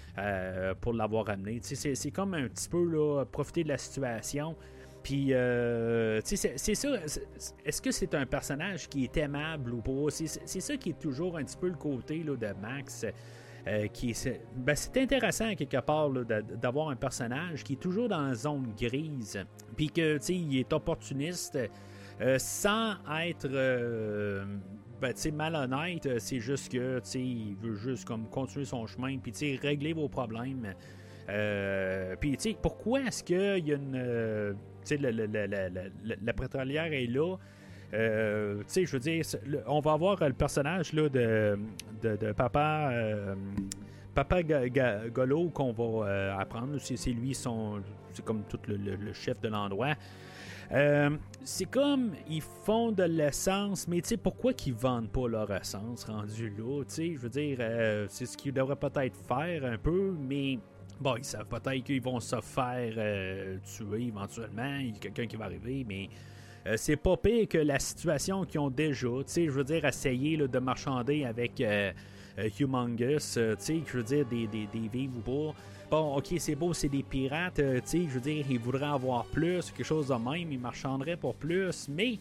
euh, pour l'avoir ramené. C'est, c'est comme un petit peu là, profiter de la situation. Puis, euh, tu sais, c'est, c'est ça. C'est, est-ce que c'est un personnage qui est aimable ou pas? C'est, c'est ça qui est toujours un petit peu le côté là, de Max. Euh, qui est, c'est, ben, c'est intéressant, quelque part, là, d'avoir un personnage qui est toujours dans la zone grise. Puis que, tu sais, il est opportuniste euh, sans être euh, ben, tu sais, malhonnête. C'est juste que, tu sais, il veut juste comme continuer son chemin. Puis, tu sais, régler vos problèmes. Euh, puis, tu sais, pourquoi est-ce qu'il y a une... Euh, tu sais, la, la, la, la, la, la pétrolière est là. Euh, tu sais, je veux dire, le, on va avoir le personnage là, de, de, de Papa... Euh, Papa Ga, Ga, Golo qu'on va euh, apprendre. C'est, c'est lui, son, c'est comme tout le, le, le chef de l'endroit. Euh, c'est comme, ils font de l'essence, mais tu sais, pourquoi qu'ils vendent pas leur essence rendu là? Tu sais, je veux dire, euh, c'est ce qu'ils devraient peut-être faire un peu, mais... Bon, ils savent peut-être qu'ils vont se faire euh, tuer éventuellement, il y a quelqu'un qui va arriver, mais euh, c'est pas pire que la situation qu'ils ont déjà. Tu sais, je veux dire, essayer là, de marchander avec euh, euh, Humongous, euh, tu sais, je veux dire, des, des, des vivres ou pas. Bon, ok, c'est beau, c'est des pirates, euh, tu sais, je veux dire, ils voudraient avoir plus, quelque chose de même, ils marchanderaient pour plus, mais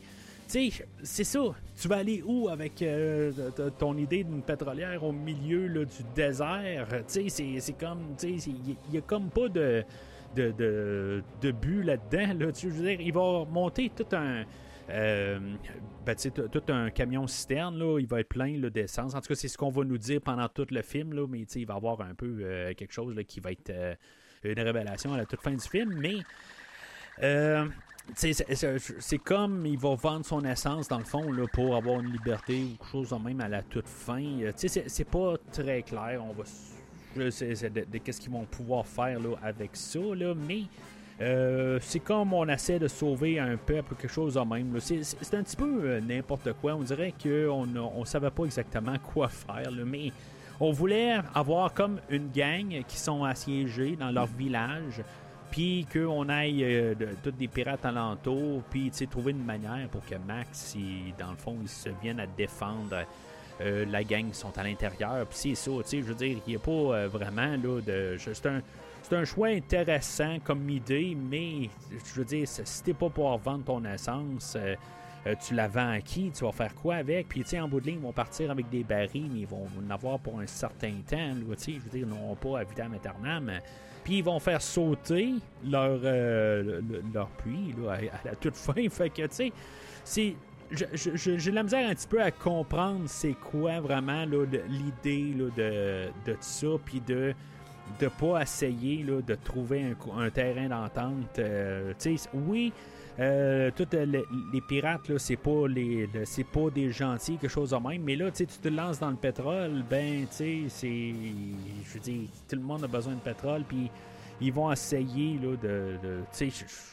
tu sais, c'est ça. Tu vas aller où avec euh, ton idée d'une pétrolière au milieu là, du désert? Tu sais, c'est, c'est comme, tu sais, il y a comme pas de, de, de, de but là-dedans. Là, tu sais, je veux dire, il va monter tout un... Euh, ben, tu sais, tout un camion citerne, là, il va être plein là, d'essence. En tout cas, c'est ce qu'on va nous dire pendant tout le film, là, mais il va y avoir un peu euh, quelque chose là, qui va être euh, une révélation à la toute fin du film. Mais euh, c'est, c'est, c'est comme il va vendre son essence, dans le fond, là, pour avoir une liberté ou quelque chose de même à la toute fin. Euh, c'est, c'est pas très clair. On va je sais de, de qu'est-ce qu'ils vont pouvoir faire là, avec ça, là, mais Euh, c'est comme on essaie de sauver un peuple ou quelque chose de même. Là. C'est, c'est, c'est un petit peu euh, n'importe quoi. On dirait qu'on ne savait pas exactement quoi faire. Là, mais on voulait avoir comme une gang qui sont assiégés dans leur village. Puis qu'on aille euh, de, tous des pirates alentours. Puis trouver une manière pour que Max, il, dans le fond, il se vienne à défendre euh, la gang qui sont à l'intérieur. Puis c'est ça. Je veux dire, il n'y a pas euh, vraiment là, de. C'est un. C'est un choix intéressant comme idée, mais je veux dire, si t'es pas pour vendre ton essence, euh, euh, tu la vends à qui? Tu vas faire quoi avec? Puis, tu sais, en bout de ligne, ils vont partir avec des barils, mais ils vont en avoir pour un certain temps. Tu sais, je veux dire, ils n'auront pas à vitam aeternam. Puis, ils vont faire sauter leur, euh, le, leur puits là, à, à la toute fin. Fait que, tu sais, c'est... Je, je, j'ai de la misère un petit peu à comprendre c'est quoi vraiment là, de, l'idée là, de, de tout ça, puis de... de pas essayer là, de trouver un, un terrain d'entente. Euh, oui, euh, tous les, les pirates, là, c'est pas les, le, c'est pas des gentils, quelque chose de même, mais là, tu te lances dans le pétrole, ben, tu sais, c'est... Je veux dire, tout le monde a besoin de pétrole, puis ils vont essayer là, de... de tu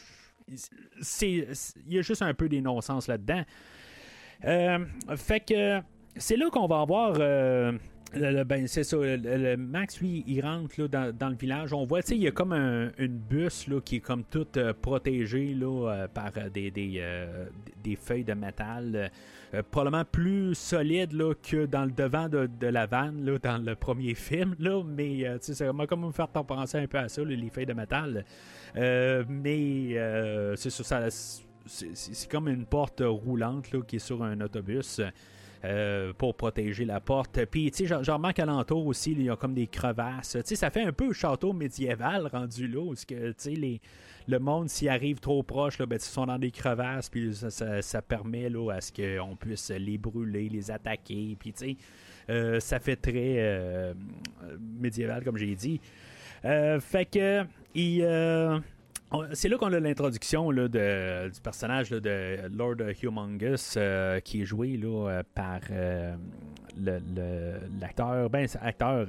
sais, il y a juste un peu des non-sens là-dedans. Euh, fait que c'est là qu'on va avoir... Euh, Le, le, ben, c'est ça. Le, le Max, lui, il rentre là, dans, dans le village. On voit, tu sais, il y a comme un, une bus là, qui est comme toute euh, protégée là, euh, par euh, des, des, euh, des feuilles de métal. Euh, probablement plus solide là, que dans le devant de, de la vanne là, dans le premier film. Là, mais euh, tu sais, c'est vraiment comme me faire penser un peu à ça, là, les feuilles de métal. Euh, mais euh, c'est ça, ça c'est, c'est comme une porte roulante là, qui est sur un autobus. Euh, pour protéger la porte. Puis, tu sais, j'en remarque alentour aussi, il y a comme des crevasses. Tu sais, ça fait un peu château médiéval rendu là, parce que, tu sais, les, le monde, s'il arrive trop proche, là, ben, ils sont dans des crevasses, puis ça, ça, ça permet, là, à ce qu'on puisse les brûler, les attaquer, puis, tu sais, euh, ça fait très euh, médiéval, comme j'ai dit. Euh, fait que, il... Euh, c'est là qu'on a l'introduction là, de, du personnage là, de Lord Humongous euh, qui est joué là, par euh, le, le, l'acteur, ben c'est acteur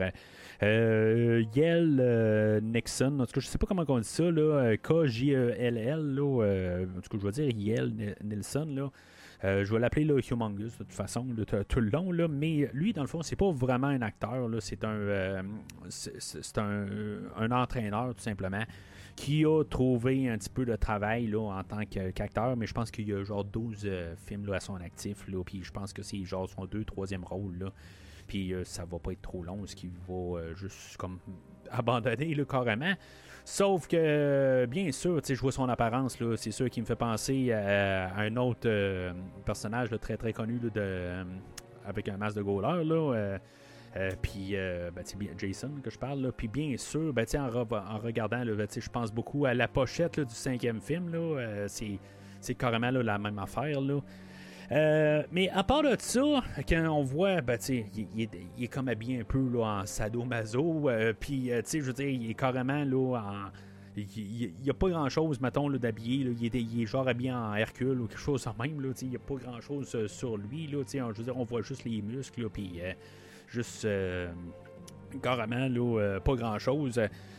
euh, Yell euh, Nixon. En tout cas, je sais pas comment on dit ça, là, K J E L L, là, euh, en tout cas, je vais dire Yell Nilsson, là. Euh, je vais l'appeler là, Humongous de toute façon là, t- tout le long, là, mais lui, dans le fond, c'est pas vraiment un acteur, là, c'est un, euh, c'est, c'est un, un entraîneur, tout simplement, qui a trouvé un petit peu de travail là, en tant qu'acteur, mais je pense qu'il y a genre douze euh, films là, à son actif, là, puis je pense que c'est genre son deux, troisième rôle, là, puis euh, ça va pas être trop long, ce qui va euh, juste comme abandonner là, carrément. Sauf que, bien sûr, je vois son apparence, là, c'est sûr qu'il me fait penser à, à un autre euh, personnage là, très très connu là, de, euh, avec un masque de goaler, là, euh, euh, puis euh, ben, c'est bien Jason que je parle, puis bien sûr, ben, en, re- en regardant, là, je pense beaucoup à la pochette là, du cinquième film, là, euh, c'est, c'est carrément là, la même affaire, là. Euh, mais à part de ça, quand on voit, ben, il, il, est, il est comme habillé un peu là, en sadomaso, euh, puis euh, je veux dire, il est carrément là, en. Il n'y a pas grand chose, mettons, là, d'habillé. Là, il, est, il est genre habillé en Hercule ou quelque chose en même. Il n'y a pas grand chose euh, sur lui. Là, je veux dire, on voit juste les muscles, puis euh, juste euh, carrément là, euh, pas grand chose.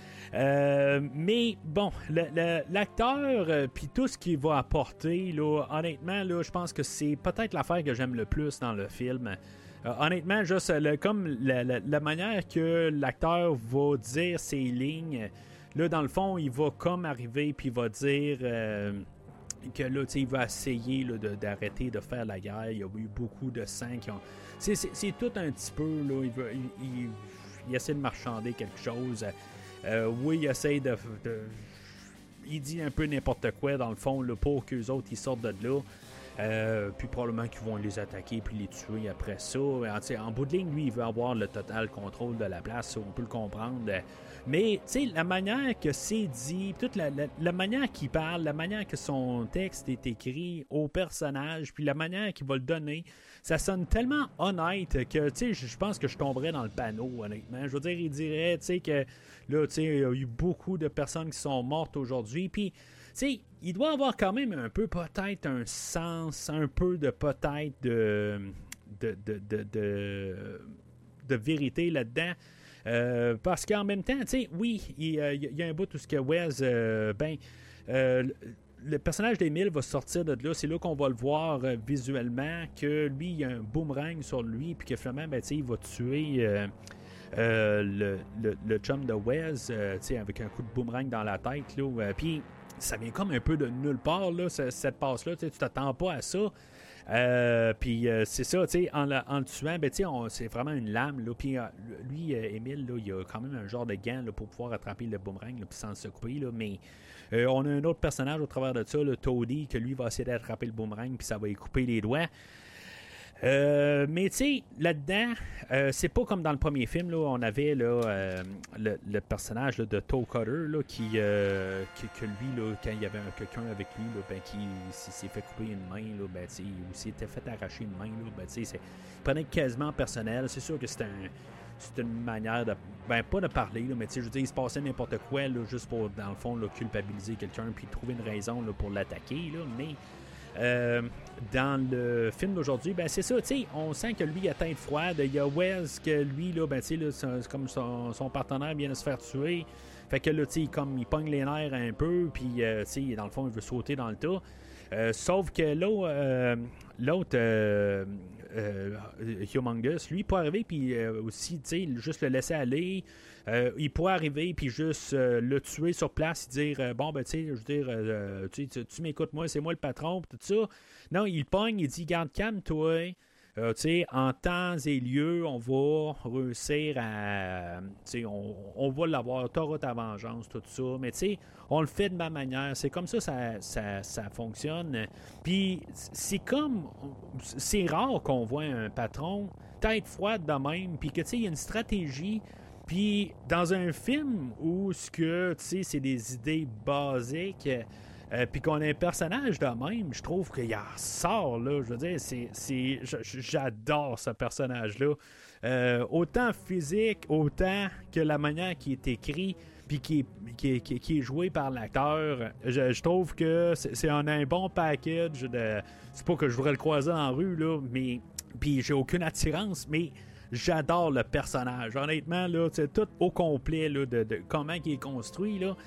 Euh, mais bon, le, le, l'acteur euh, puis tout ce qu'il va apporter, là, honnêtement, là, je pense que c'est peut-être l'affaire que j'aime le plus dans le film. Euh, honnêtement, juste le, comme la, la, la manière que l'acteur va dire ses lignes, là, dans le fond, il va comme arriver puis il va dire euh, que là, il va essayer là, de, d'arrêter de faire la guerre. Il y a eu beaucoup de sang qui ont... C'est, c'est, c'est tout un petit peu, là, il, veut, il, il, il essaie de marchander quelque chose. Euh, oui, il essaie de, de... Il dit un peu n'importe quoi, dans le fond, là, pour qu'eux autres, ils sortent de là. Euh, puis probablement qu'ils vont les attaquer puis les tuer après ça. En, en bout de ligne, lui, il veut avoir le total contrôle de la place, on peut le comprendre. Mais la manière que c'est dit, toute la, la, la manière qu'il parle, la manière que son texte est écrit au personnage, puis la manière qu'il va le donner, ça sonne tellement honnête que je pense que je tomberais dans le panneau, honnêtement. Je veux dire, il dirait que là, il y a eu beaucoup de personnes qui sont mortes aujourd'hui, puis t'sais, il doit avoir quand même un peu peut-être un sens, un peu de peut-être de, de, de, de, de, de vérité là-dedans. Euh, parce qu'en même temps, oui, il, euh, il y a un bout où ce que Wes, euh, ben, euh, le personnage d'Emile va sortir de là. C'est là qu'on va le voir euh, visuellement, que lui, il y a un boomerang sur lui, puis que finalement, ben, il va tuer euh, euh, le, le, le chum de Wes, euh, avec un coup de boomerang dans la tête. Là, euh, puis ça vient comme un peu de nulle part, là, cette passe-là. Tu t'attends pas à ça. Euh, puis euh, c'est ça, tu sais, en, en le tuant, ben, on, c'est vraiment une lame. Là, puis euh, lui, euh, Émile, là, il a quand même un genre de gant là, pour pouvoir attraper le boomerang là, puis sans se couper. Là, mais euh, on a un autre personnage au travers de ça, le Toady, que lui va essayer d'attraper le boomerang, puis ça va lui couper les doigts. Euh, mais tu sais, là-dedans, euh, c'est pas comme dans le premier film, là, on avait là, euh, le, le personnage là, de Toe Cutter, là, qui, euh, que, que lui, là, quand il y avait un, quelqu'un avec lui, là, ben, qui s'est fait couper une main, là, ben, ou s'était fait arracher une main, là, ben, c'est, il prenait quasiment personnel. C'est sûr que c'est un c'est une manière de, ben pas de parler, là, mais je veux dire, il se passait n'importe quoi, là, juste pour, dans le fond, là, culpabiliser quelqu'un, puis trouver une raison là, pour l'attaquer, là, mais Euh, dans le film d'aujourd'hui, ben c'est ça, tu sais, on sent que lui il a tête froide. Il y a Wes que lui, là, ben tu sais, c'est comme son, son partenaire vient de se faire tuer. Fait que là, tu sais, comme il pogne les nerfs un peu, puis euh, tu sais, dans le fond, il veut sauter dans le tas. Euh, sauf que là, euh, l'autre, euh, euh, Humongous, lui, il peut arriver, puis euh, aussi, tu sais, juste le laisser aller. Euh, il pourrait arriver puis juste euh, le tuer sur place et dire euh, bon ben tu sais je veux dire euh, tu, tu, tu m'écoutes moi, c'est moi le patron pis tout ça. Non, il pogne, il dit garde calme-toi, euh, tu sais, en temps et lieu on va réussir à tu sais on, on va l'avoir, t'auras ta vengeance, tout ça, mais tu sais on le fait de ma manière, c'est comme ça ça, ça, ça fonctionne. Puis c'est comme c'est rare qu'on voit un patron tête froide de même, puis que tu sais il y a une stratégie. Puis, dans un film où ce que, tu sais, c'est des idées basiques, euh, puis qu'on a un personnage de même, je trouve qu'il en sort, là. Je veux dire, c'est, c'est, j'adore ce personnage-là. Euh, autant physique, autant que la manière qui est écrit, puis qui est, qui, est, qui, est, qui est joué par l'acteur. Je, je trouve que c'est, c'est un, un bon package. De, c'est pas que je voudrais le croiser en rue, là, mais. Puis, j'ai aucune attirance, mais. J'adore le personnage. Honnêtement, là, c'est tout au complet là, de, de comment il est construit. Là.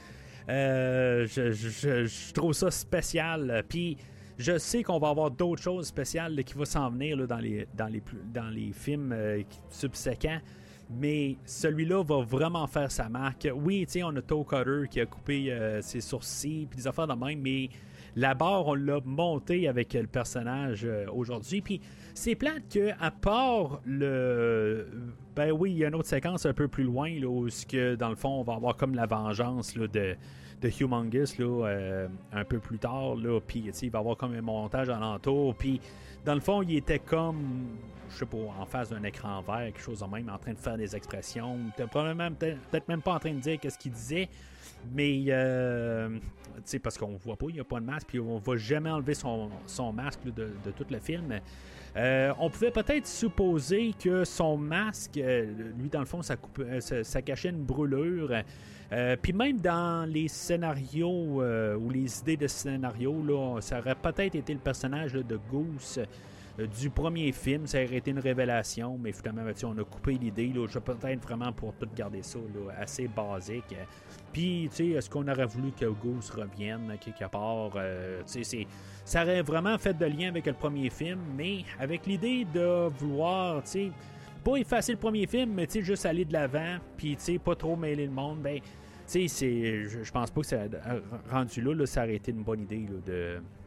Euh, je, je, je trouve ça spécial. Puis je sais qu'on va avoir d'autres choses spéciales là, qui vont s'en venir là, dans, les, dans, les, dans les films euh, subséquents. Mais celui-là va vraiment faire sa marque. Oui, tu sais, on a Toe Cutter qui a coupé euh, ses sourcils puis des affaires de même, mais la barre, on l'a montée avec le personnage euh, aujourd'hui. Puis c'est plate que, à part le. Ben oui, il y a une autre séquence un peu plus loin, là, où que, dans le fond, on va avoir comme la vengeance là, de, de Humongous là, euh, un peu plus tard. Là, puis il va y avoir comme un montage alentour. Puis dans le fond, il était comme. Je sais pas, en face d'un écran vert, quelque chose de même, en train de faire des expressions. Probablement, peut-être, peut-être même pas en train de dire qu'est-ce qu'il disait. Mais, euh, tu sais, parce qu'on voit pas, il n'y a pas de masque, puis on va jamais enlever son, son masque là, de, de tout le film. Euh, on pouvait peut-être supposer que son masque, euh, lui, dans le fond, ça, coupe, euh, ça, ça cachait une brûlure. Euh, puis même dans les scénarios euh, ou les idées de scénario, là, ça aurait peut-être été le personnage là, de Goose euh, du premier film. Ça aurait été une révélation, mais finalement, on a coupé l'idée. Là, je peut-être vraiment pour tout garder ça là, assez basique. Puis, tu sais, est-ce qu'on aurait voulu que Goose revienne quelque part? Euh, tu sais, c'est, ça aurait vraiment fait de lien avec le premier film, mais avec l'idée de vouloir, tu sais, pas effacer le premier film, mais tu sais, juste aller de l'avant, puis tu sais, pas trop mêler le monde, ben, tu sais, c'est, je, je pense pas que ça rendu là, là, ça aurait été une bonne idée là, de,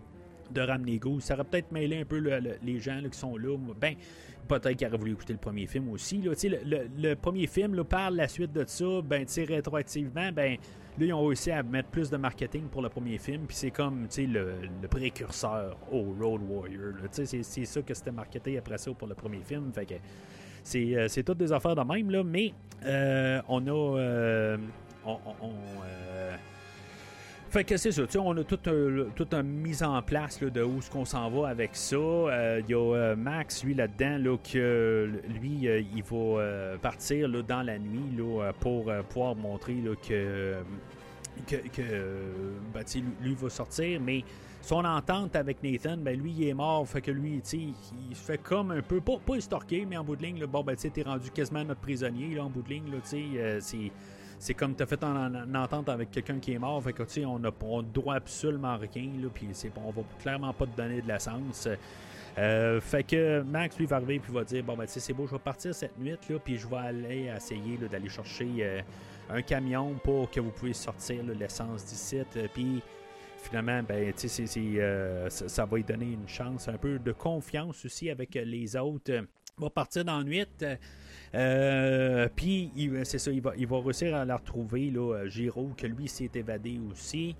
de ramener Goose. Ça aurait peut-être mêlé un peu le, le, les gens là, qui sont là. Ben, peut-être qu'ils auraient voulu écouter le premier film aussi. Là. Le, le, le premier film, là, par la suite de ça, ben, rétroactivement, ben, là, ils ont réussi à mettre plus de marketing pour le premier film. Puis c'est comme le, le précurseur au Road Warrior. C'est, c'est ça que c'était marketé après ça pour le premier film. Fait que c'est, euh, c'est toutes des affaires de même. Là, mais euh, on a... Euh, on... on euh, Fait que c'est ça, tu sais, on a tout un, tout un mise en place là, de où est-ce qu'on s'en va avec ça. Il euh, y a euh, Max, lui, là-dedans, là, que lui, euh, il va euh, partir là, dans la nuit là, pour euh, pouvoir montrer là, que, que, que ben, tu sais, lui va sortir, mais son entente avec Nathan, ben lui, il est mort. Fait que lui, tu sais, il se fait comme un peu, pas, pas estorquer, mais en bout de ligne, là, bon, ben tu sais, t'es rendu quasiment notre prisonnier, là, en bout de ligne, là, tu sais, euh, c'est... C'est comme tu as fait une entente avec quelqu'un qui est mort, fait que tu sais, on ne doit absolument rien, là, puis c'est, on va clairement pas te donner de l'essence. Euh, fait que Max, lui, va arriver puis va dire, bon, ben, tu sais, c'est beau, je vais partir cette nuit, là, puis je vais aller essayer là, d'aller chercher euh, un camion pour que vous puissiez sortir là, l'essence d'ici, puis finalement, ben, tu sais, c'est, c'est, euh, ça, ça va lui donner une chance, un peu de confiance aussi avec les autres. Il va partir dans la nuit. Euh, puis c'est ça, il va, il va réussir à la retrouver, là, Giro, que lui s'est évadé aussi.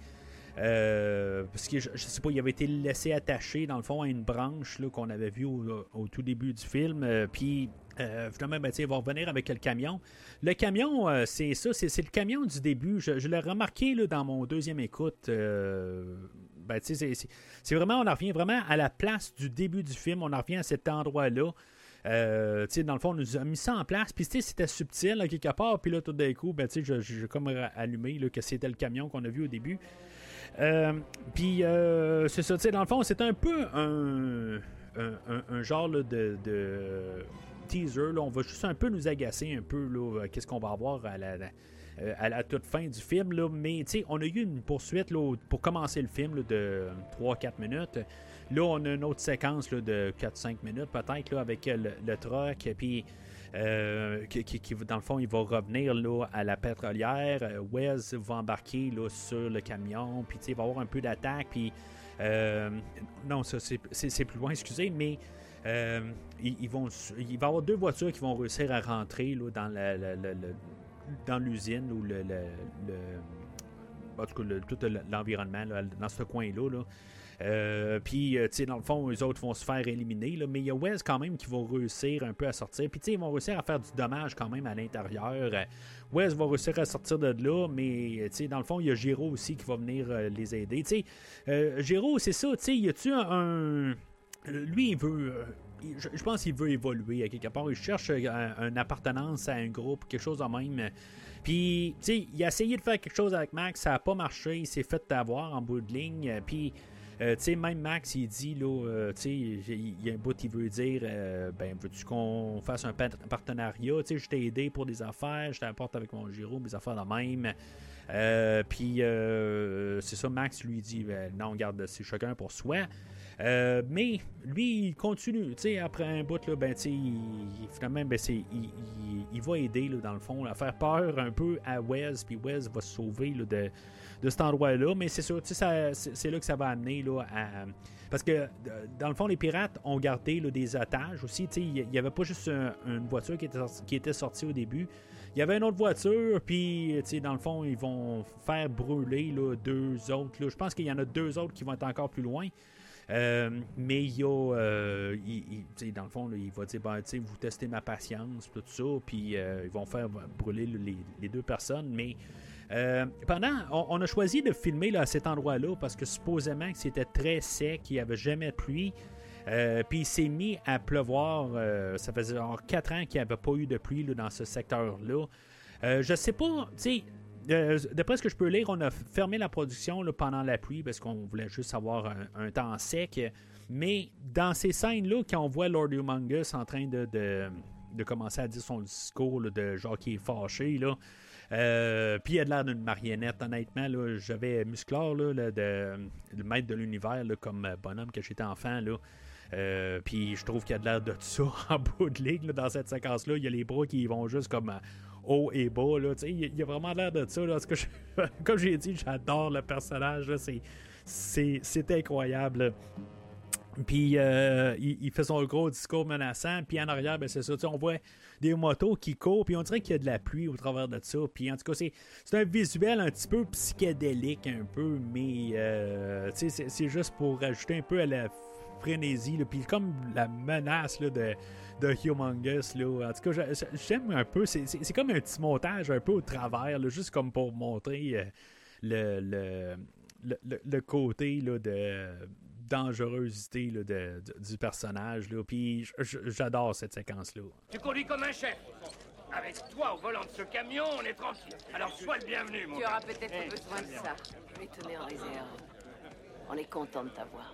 Euh, parce que je, je sais pas, il avait été laissé attaché dans le fond à une branche là, qu'on avait vu au, au tout début du film. Euh, puis euh, finalement, ben, il va revenir avec le camion. Le camion, euh, c'est ça, c'est, c'est le camion du début. Je, je l'ai remarqué là, dans mon deuxième écoute. Euh, ben, c'est, c'est, c'est vraiment, on en revient vraiment à la place du début du film. On en revient à cet endroit-là. Euh, dans le fond, on nous a mis ça en place, puis c'était subtil là, quelque part, puis là tout d'un coup, ben, j'ai, j'ai comme allumé là, que c'était le camion qu'on a vu au début. Euh, puis euh, c'est ça, dans le fond, c'est un peu un, un, un, un genre là, de, de teaser. Là, on va juste un peu nous agacer un peu là, qu'est-ce qu'on va avoir à la, à la toute fin du film. Là, mais on a eu une poursuite là, pour commencer le film là, de trois à quatre minutes. Là, on a une autre séquence là, de quatre à cinq minutes peut-être là, avec le, le truck. Puis, euh, qui, qui, qui, dans le fond, il va revenir là, à la pétrolière. Wes va embarquer là, sur le camion. Puis, il va y avoir un peu d'attaque. Puis, euh, non, ça, c'est, c'est, c'est plus loin, excusez, mais euh, ils, ils vont, il va y avoir deux voitures qui vont réussir à rentrer là, dans, la, la, la, la, dans l'usine ou le, le, le, en tout cas, le, tout l'environnement là, dans ce coin-là. Là. Euh, puis, euh, tu sais, dans le fond, eux autres vont se faire éliminer, là, mais il y a Wes quand même qui va réussir un peu à sortir. Puis, tu sais, ils vont réussir à faire du dommage quand même à l'intérieur. Euh, Wes va réussir à sortir de là, mais, tu sais, dans le fond, il y a Giro aussi qui va venir euh, les aider. Tu sais, euh, Giro, c'est ça, tu sais, y a-tu un. un... Lui, il veut. Euh, je, je pense qu'il veut évoluer à quelque part. Il cherche euh, une appartenance à un groupe, quelque chose de même. Puis, tu sais, il a essayé de faire quelque chose avec Max, ça n'a pas marché, il s'est fait avoir en bout de ligne. Puis, Euh, tu sais, même Max, il dit, là, euh, tu sais, il y a un bout, il veut dire, euh, ben, veux-tu qu'on fasse un partenariat? Tu sais, je t'ai aidé pour des affaires, je t'apporte avec mon Giro, mes affaires de même. Euh, Puis, euh, c'est ça, Max lui dit, ben, non, regarde, c'est chacun pour soi. Euh, mais lui, il continue. Tu sais, après un bout, là, ben, tu sais, finalement, ben, c'est, il, il, il va aider, là, dans le fond, à faire peur un peu à Wes, puis Wes va se sauver là, de. de cet endroit-là, mais c'est sûr, tu sais, c'est, c'est là que ça va amener là, à... Parce que, dans le fond, les pirates ont gardé là, des otages aussi, tu sais, il n'y avait pas juste un, une voiture qui était, sorti, qui était sortie au début, il y avait une autre voiture, puis, tu sais, dans le fond, ils vont faire brûler là, deux autres, là. Je pense qu'il y en a deux autres qui vont être encore plus loin. Euh, mais il y a, euh, il, il, dans le fond, là, il va dire, ben, vous testez ma patience, tout ça, puis euh, ils vont faire brûler là, les, les deux personnes, mais euh, pendant, on, on a choisi de filmer là, à cet endroit-là parce que supposément que c'était très sec, il n'y avait jamais de pluie, euh, puis il s'est mis à pleuvoir, euh, ça faisait genre quatre ans qu'il n'y avait pas eu de pluie là, dans ce secteur-là. Euh, je sais pas, tu sais, Euh, d'après ce que je peux lire, on a fermé la production là, pendant la pluie parce qu'on voulait juste avoir un, un temps sec. Mais dans ces scènes-là, quand on voit Lord Humongous en train de, de, de commencer à dire son discours là, de genre qui est fâché, là, euh, puis il a l'air d'une marionnette, honnêtement. Là, j'avais Musclor, là, là, de, le maître de l'univers, là, comme bonhomme que j'étais enfant. Là. Euh, puis je trouve qu'il y a de l'air de tout ça en bout de ligne là, dans cette séquence-là. Il y a les bras qui vont juste comme haut et bas. Là, il, il a vraiment l'air de ça. Là, parce que je, comme j'ai dit, j'adore le personnage. Là, c'est, c'est, c'est incroyable. Puis euh, il, il fait son gros discours menaçant. Puis en arrière, ben, c'est ça. On voit des motos qui courent. Puis on dirait qu'il y a de la pluie au travers de ça. Puis en tout cas, c'est, c'est un visuel un petit peu psychédélique, un peu. Mais euh, c'est, c'est juste pour rajouter un peu à la frénésie. Là, puis comme la menace là, de, de Humongous. Là. En tout cas, j'aime un peu. C'est, c'est, c'est comme un petit montage un peu au travers. Là, juste comme pour montrer euh, le, le, le, le côté là, de dangerosité là, de, de, du personnage. Là. Puis j'adore cette séquence-là. Tu conduis comme un chef. Avec toi au volant de ce camion, on est tranquille. Alors sois le bienvenu, mon Tu gars. auras peut-être Hey, besoin de ça. Je vais te tenir en réserve. On est content de t'avoir.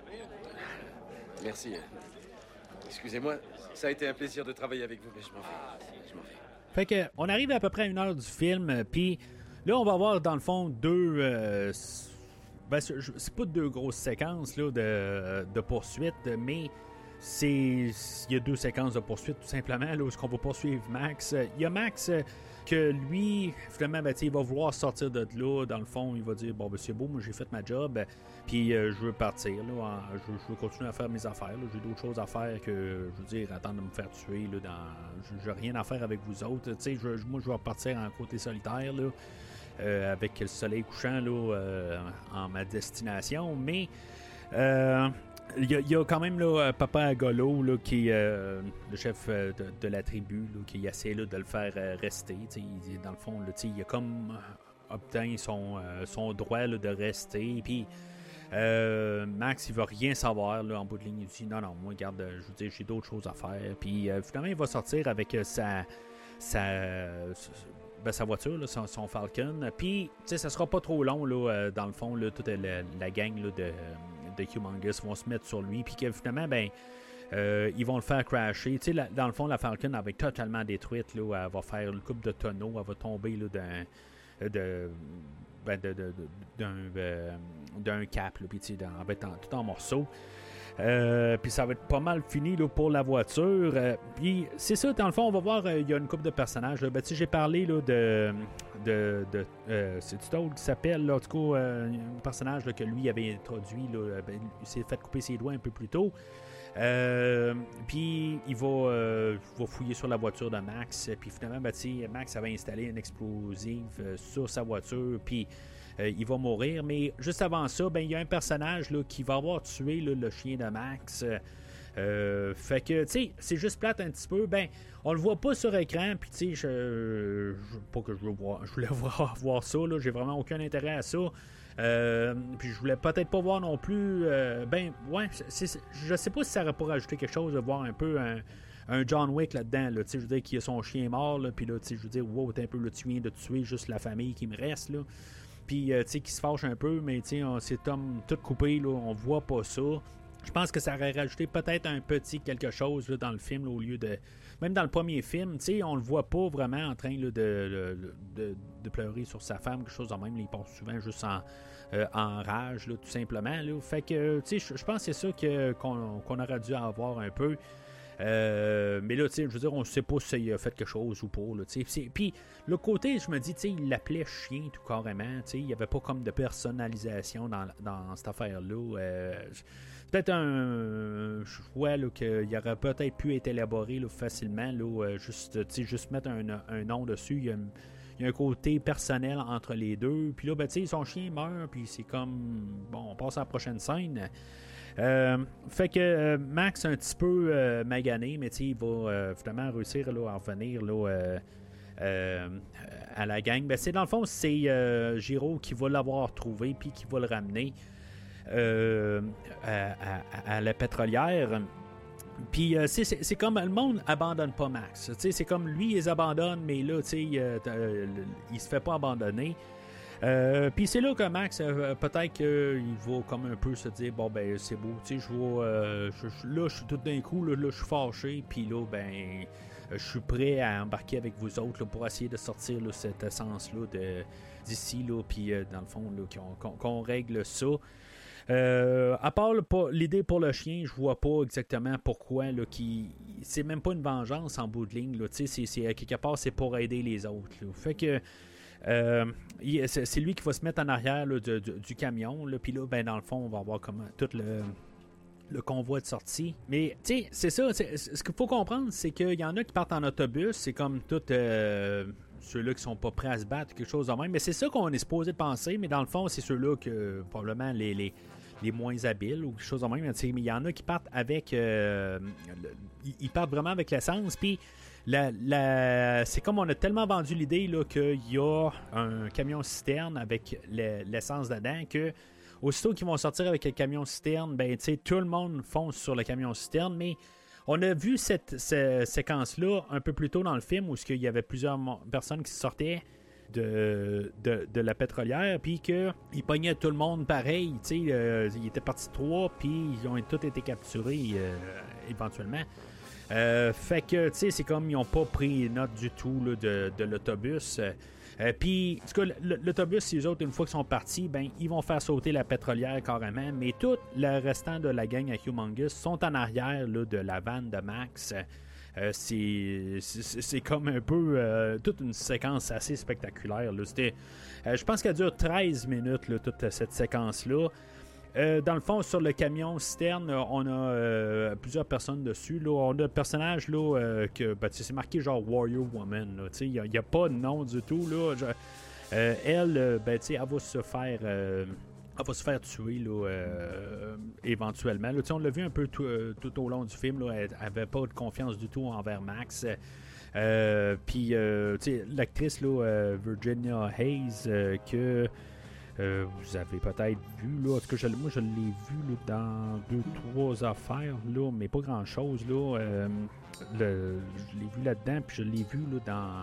Merci. Excusez-moi, ça a été un plaisir de travailler avec vous, mais je m'en vais. Je m'en vais. Fait que on arrive à peu près à une heure du film, puis là, on va avoir dans le fond deux... Euh, ben, c'est, c'est pas deux grosses séquences là, de, de poursuite, mais c'est il y a deux séquences de poursuite tout simplement là, où on va poursuivre Max. Il y a Max que lui, finalement, ben, il va vouloir sortir de là. Dans le fond, il va dire bon ben c'est beau, moi j'ai fait ma job, puis euh, je veux partir. Là, en, je, je veux continuer à faire mes affaires. Là. J'ai d'autres choses à faire que, je veux dire, attendre de me faire tuer. Là, dans, j'ai rien à faire avec vous autres. Je, moi, je vais repartir en côté solitaire. Là. Euh, avec le soleil couchant là, euh, en ma destination, mais il euh, y, y a quand même là, Papa Agolo là, qui est euh, le chef de, de la tribu là, qui essaie là, de le faire euh, rester. Il, dans le fond, là, il a comme obtenu son, euh, son droit là, de rester. Puis euh, Max, il va rien savoir là, en bout de ligne. Il dit non, non, moi, regarde, je veux dire, j'ai d'autres choses à faire. Puis euh, finalement, il va sortir avec euh, sa. sa Ben, sa voiture, là, son, son Falcon. Puis, tu sais, ça sera pas trop long, là, euh, dans le fond, là, toute la, la gang là, de, de Humongous vont se mettre sur lui. Puis que finalement, ben, euh, ils vont le faire crasher. Tu sais, dans le fond, la Falcon, elle va être totalement détruite. Là, elle va faire une coupe de tonneaux. Elle va tomber là, d'un, de, ben, de, de, de, d'un, euh, d'un cap. Puis, tu sais, elle va être en, tout en morceaux. Euh, puis ça va être pas mal fini là, pour la voiture. Euh, puis c'est ça, dans le fond, on va voir, il euh, y a une couple de personnages. Là. Ben, tu sais, j'ai parlé là, de. de, de euh, c'est Toad qui s'appelle, là, en tout cas, euh, un personnage là, que lui avait introduit. Là, ben, il s'est fait couper ses doigts un peu plus tôt. Euh, puis il va, euh, va fouiller sur la voiture de Max. Puis finalement, ben, tu sais, Max avait installé un explosif euh, sur sa voiture. Puis. Euh, il va mourir, mais juste avant ça, ben il y a un personnage là, qui va avoir tué là, le chien de Max. Euh, fait que, tu sais, c'est juste plate un petit peu. Ben, on le voit pas sur écran, puis tu sais, je, je, pas que je veux voir, je voulais voir, voir ça, là, j'ai vraiment aucun intérêt à ça. Euh, puis je voulais peut-être pas voir non plus. Euh, ben, ouais, c'est, c'est, je sais pas si ça aurait pas rajouté quelque chose de voir un peu un. un John Wick là-dedans, là, je veux dire, qui a son chien mort, puis là, je veux dire, wow, t'es un peu, là, tu viens de tuer juste la famille qui me reste, là. Puis, euh, tu sais, qui se fâche un peu, mais, tu sais, c'est Tom tout coupé, là, on voit pas ça. Je pense que ça aurait rajouté peut-être un petit quelque chose là, dans le film, là, au lieu de... Même dans le premier film, tu sais, on le voit pas vraiment en train là, de, de, de, de pleurer sur sa femme, quelque chose de même. Là, il passe souvent juste en, euh, en rage, là, tout simplement. Là. Fait que, tu sais, je pense que c'est ça que, qu'on, qu'on aurait dû avoir un peu. Euh, mais là, tu sais, je veux dire, on ne sait pas s'il a fait quelque chose ou pas. Puis, le côté, je me dis, tu sais, il l'appelait chien tout carrément. Tu sais, il n'y avait pas comme de personnalisation dans, dans cette affaire-là. Euh, c'est peut-être un choix là, qu'il aurait peut-être pu être élaboré là, facilement. Là, juste, tu sais, juste mettre un, un nom dessus. Il y a, il y a un côté personnel entre les deux. Puis là, ben, tu sais, son chien meurt. Puis c'est comme, bon, on passe à la prochaine scène. Euh, fait que euh, Max un petit peu euh, magané, mais il va euh, finalement réussir là, à revenir là, euh, euh, à la gang. Ben, c'est, dans le fond, c'est euh, Giro qui va l'avoir trouvé puis qui va le ramener euh, à, à, à la pétrolière. Puis euh, c'est, c'est, c'est comme le monde abandonne pas Max. C'est comme lui, il les abandonne, mais là, euh, euh, il se fait pas abandonner. Euh, puis c'est là que Max, euh, peut-être qu'il va comme un peu se dire bon ben c'est beau, tu sais, je vois, euh, là je suis tout d'un coup, là, là je suis fâché, puis là ben je suis prêt à embarquer avec vous autres là, pour essayer de sortir là, cette essence là de, d'ici là, puis euh, dans le fond là, qu'on, qu'on, qu'on règle ça. Euh, à part le, pas, l'idée pour le chien, je vois pas exactement pourquoi. Là, qui, c'est même pas une vengeance en bout de ligne. Là, c'est, c'est, quelque part, c'est pour aider les autres. Là. Fait que euh, c'est, c'est lui qui va se mettre en arrière là, du, du, du camion. Puis là, ben, dans le fond, on va avoir comme tout le. le convoi de sortie. Mais, tu sais, c'est ça. C'est, ce qu'il faut comprendre, c'est qu'il y en a qui partent en autobus. C'est comme tout euh, ceux-là qui sont pas prêts à se battre, quelque chose de même. Mais c'est ça qu'on est supposé de penser. Mais dans le fond, c'est ceux-là que, probablement, les, les, les moins habiles ou quelque chose de même. Mais il y en a qui partent avec... Euh, le, ils partent vraiment avec l'essence. Puis, la, la, c'est comme on a tellement vendu l'idée là, qu'il y a un camion-citerne avec le, l'essence dedans que... Aussitôt qu'ils vont sortir avec le camion-citerne, ben, tu sais, tout le monde fonce sur le camion-citerne, mais on a vu cette, cette séquence-là un peu plus tôt dans le film où il y avait plusieurs personnes qui sortaient de, de, de la pétrolière, puis qu'ils pognaient tout le monde pareil, tu sais, euh, ils étaient partis trois, puis ils ont tous été capturés euh, éventuellement. Euh, fait que, tu sais, c'est comme ils n'ont pas pris note du tout là, de, de l'autobus. Euh, Puis, en tout cas, l'autobus, les autres, une fois qu'ils sont partis, ben, ils vont faire sauter la pétrolière carrément. Mais tout le restant de la gang à Humongous sont en arrière là, de la vanne de Max. Euh, c'est, c'est, c'est comme un peu euh, toute une séquence assez spectaculaire. Là. C'était, euh, je pense qu'elle dure treize minutes, là, toute cette séquence-là. Euh, dans le fond, sur le camion citerne, on a euh, plusieurs personnes dessus. Là. On a un personnage là, euh, que ben, c'est marqué genre Warrior Woman. Il n'y a, a pas de nom du tout. Là. Je, euh, elle, ben, elle va se faire euh, elle va se faire tuer là, euh, éventuellement. Là. On l'a vu un peu tout, euh, tout au long du film. Là. Elle n'avait pas de confiance du tout envers Max. Euh, Puis euh, l'actrice là, euh, Virginia Hayes euh, que Euh, vous avez peut-être vu, là, en tout cas, je, moi je l'ai vu là, dans deux, trois affaires, là, mais pas grand-chose. Là, euh, le, je l'ai vu là-dedans, puis je l'ai vu là,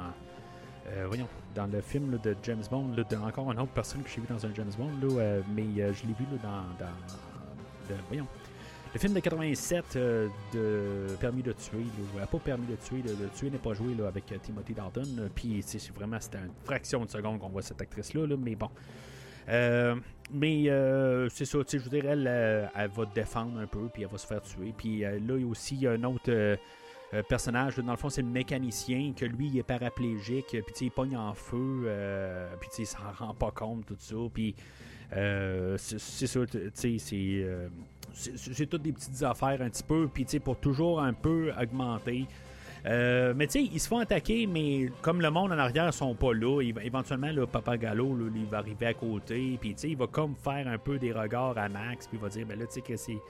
dans, euh, voyons, dans le film là, de James Bond, là, de, encore une autre personne que j'ai vu dans un James Bond, là, euh, mais euh, je l'ai vu là, dans, dans le, voyons, le film de quatre-vingt-sept euh, de Permis de tuer, là, pas Permis de tuer, de, de tuer n'est pas joué là, avec euh, Timothy Dalton, puis c'est vraiment, c'était une fraction de seconde qu'on voit cette actrice-là, là, mais bon. Euh, mais euh, c'est ça, tu sais, je veux dire, elle, euh, elle va défendre un peu, puis elle va se faire tuer. Puis euh, là, aussi, il y a un autre euh, euh, personnage, dans le fond, c'est le mécanicien, que lui, il est paraplégique, puis tu sais, il pogne en feu, euh, puis tu sais, il s'en rend pas compte, tout ça. Puis euh, c'est, c'est ça, tu sais, c'est, euh, c'est, c'est toutes des petites affaires un petit peu, puis tu sais, pour toujours un peu augmenter. Euh, mais tu sais, ils se font attaquer, mais comme le monde en arrière sont pas là, il va, éventuellement, le Papagalo, là, il va arriver à côté, puis tu sais, il va comme faire un peu des regards à Max, puis il va dire, ben là, tu sais, que c'est.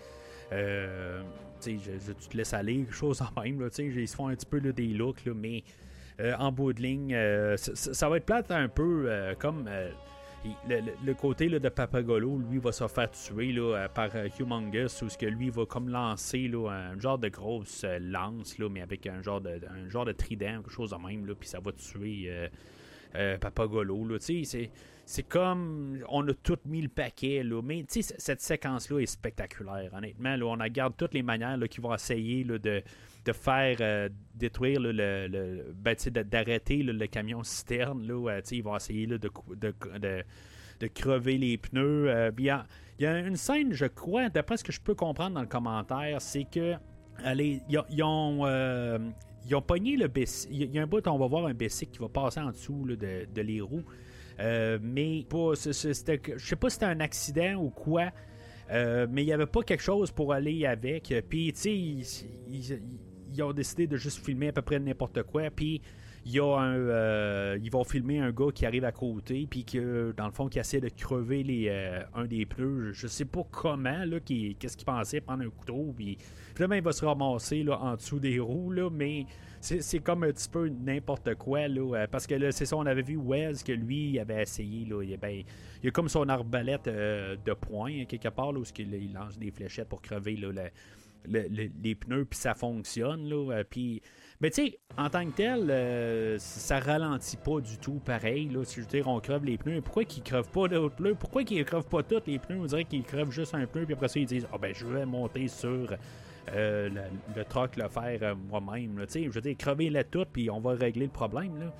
Euh, tu sais, je, je, tu te laisses aller, quelque chose en même, là, tu sais, ils se font un petit peu là, des looks, là, mais euh, en bout de ligne, euh, ça, ça va être plate un peu euh, comme. Euh, Le, le, le côté là, de Papagalo, lui, va se faire tuer là, par uh, Humongous, où ce que lui va comme lancer là, un genre de grosse euh, lance, là, mais avec un genre de, un genre de trident, quelque chose de même, puis ça va tuer euh, euh, Papagalo. Là, c'est, c'est comme, on a tout mis le paquet, là, mais cette séquence-là est spectaculaire, honnêtement. Là, on regarde toutes les manières là, qui vont essayer là, de, de faire euh, détruire là, le, le ben, d'arrêter là, le camion citerne. Là, ils vont essayer là, de, de, de, de crever les pneus. Euh, il y a, y a une scène, je crois, d'après ce que je peux comprendre dans le commentaire, c'est que allez, ils, ils ont euh, ils ont pogné le bicycle. Il y a un bout, on va voir un bicycle qui va passer en dessous là, de, de les roues. Euh, mais pas, c'était, je sais pas si c'était un accident ou quoi. Euh, mais il n'y avait pas quelque chose pour aller avec. Puis, tu sais, ils, ils, ils ont décidé de juste filmer à peu près n'importe quoi. Puis, il y a un, euh, ils vont filmer un gars qui arrive à côté, puis que, dans le fond, qui essaie de crever les, euh, un des pneus. Je sais pas comment, là, qui, qu'est-ce qu'il pensait, prendre un couteau. Puis, puis là, ben, il va se ramasser là, en dessous des roues, là, mais c'est, c'est comme un petit peu n'importe quoi, là, parce que là, c'est ça, on avait vu Wes, que lui, il avait essayé, là, il, ben, il a comme son arbalète euh, de poing, quelque part, là, où il, il lance des fléchettes pour crever là, le, le, le, les pneus, puis ça fonctionne, là, puis... Mais tu sais, en tant que tel, euh, ça ralentit pas du tout pareil, là, si je veux dire, on creve les pneus, pourquoi qu'ils crevent pas d'autres pneus, pourquoi qu'ils crevent pas tous les pneus, on dirait qu'ils crevent juste un pneu, puis après ça, ils disent, ah oh, ben, je vais monter sur... Euh, le, le truck le faire euh, moi-même. Tu sais, je veux dire, crever-les toutes, puis on va régler le problème. Là.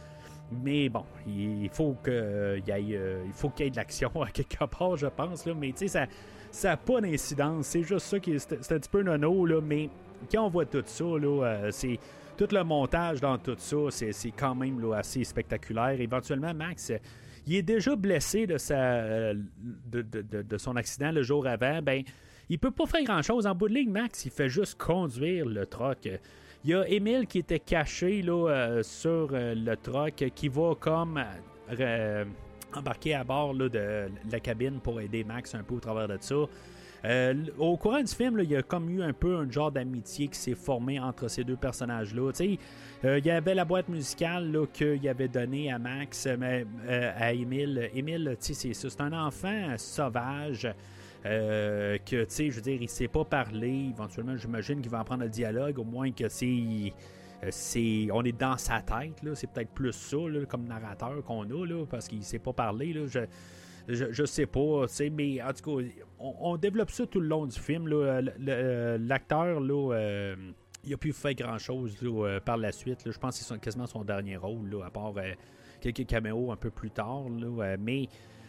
Mais bon, il faut que il y ait, euh, il faut qu'il y ait de l'action à quelque part, je pense. Là. Mais tu sais, ça ça n'a pas d'incidence. C'est juste ça qui est, c'est, c'est un petit peu nono, là. Mais quand on voit tout ça, là, euh, c'est tout le montage dans tout ça, c'est, c'est quand même là, assez spectaculaire. Éventuellement, Max, il est déjà blessé de, sa, de, de, de, de son accident le jour avant. Ben, il peut pas faire grand-chose. En bout de ligne, Max, il fait juste conduire le truck. Il y a Emile qui était caché là, euh, sur euh, le truck qui va comme euh, embarquer à bord là, de la cabine pour aider Max un peu au travers de ça. Euh, au courant du film, là, il y a comme eu un peu un genre d'amitié qui s'est formé entre ces deux personnages-là. Euh, il y avait la boîte musicale là, qu'il avait donnée à Max, mais euh, à Emile. Emile, c'est, c'est un enfant sauvage. Euh, que, tu sais, je veux dire, il sait pas parler. Éventuellement, j'imagine qu'il va apprendre le dialogue, au moins que c'est. c'est on est dans sa tête, là. C'est peut-être plus ça, là, comme narrateur qu'on a, là, parce qu'il sait pas parler, là. Je, je, je sais pas, tu sais, mais en tout cas, on, on développe ça tout le long du film, là. Le, le, l'acteur, là, euh, il a pu faire grand-chose, là, euh, par la suite, là. Je pense que c'est quasiment son dernier rôle, là, à part euh, quelques caméos un peu plus tard, là, euh, mais.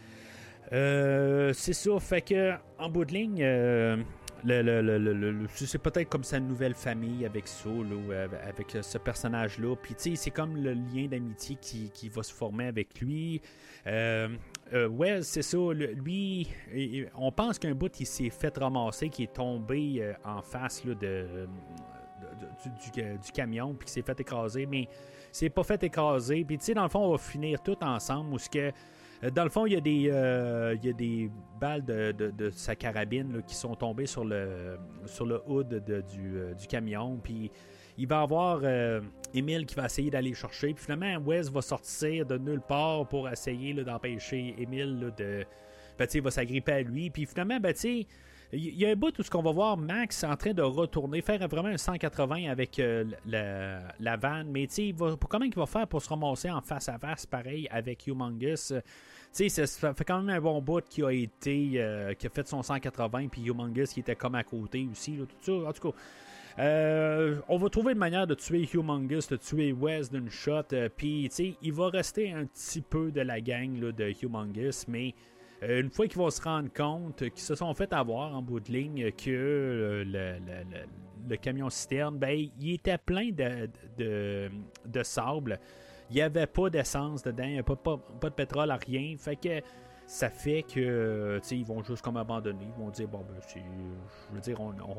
Euh, c'est ça, fait que en bout de ligne, euh, le, le, le, le, le, c'est peut-être comme sa nouvelle famille avec ça, là, avec ce personnage-là. Puis tu sais, c'est comme le lien d'amitié qui, qui va se former avec lui. Euh, euh, ouais, c'est ça. Lui, on pense qu'un bout il s'est fait ramasser, qui est tombé euh, en face là, de, de, de, du, du, du camion, puis qui s'est fait écraser, mais il s'est pas fait écraser. Puis tu sais, dans le fond, on va finir tout ensemble où ce que dans le fond, il y a des, euh, il y a des balles de, de, de sa carabine là, qui sont tombées sur le, sur le hood de, du, euh, du camion. Puis il va y avoir euh, Emile qui va essayer d'aller chercher. Puis finalement, Wes va sortir de nulle part pour essayer là, d'empêcher Emile là, de. Ben, il va s'agripper à lui. Puis finalement, ben, tu sais. Il y a un bout où on va voir Max en train de retourner, faire vraiment un cent quatre-vingts avec euh, la, la vanne, mais il va, comment il va faire pour se ramasser en face à face, pareil, avec Humongous? Ça, ça fait quand même un bon bout qui a été, euh, qui a fait son cent quatre-vingts, puis Humongous qui était comme à côté aussi, là, tout ça. En tout cas, euh, on va trouver une manière de tuer Humongous, de tuer Wes d'une shot, euh, puis il va rester un petit peu de la gang là, de Humongous, mais Euh, une fois qu'ils vont se rendre compte qu'ils se sont fait avoir en bout de ligne que euh, le, le, le, le camion citerne, ben, il était plein de, de, de sable. Il n'y avait pas d'essence dedans, il n'y avait pas, pas, pas de pétrole, rien. Fait que ça fait que tu sais, ils vont juste comme abandonner. Ils vont dire bon ben c'est, je veux dire,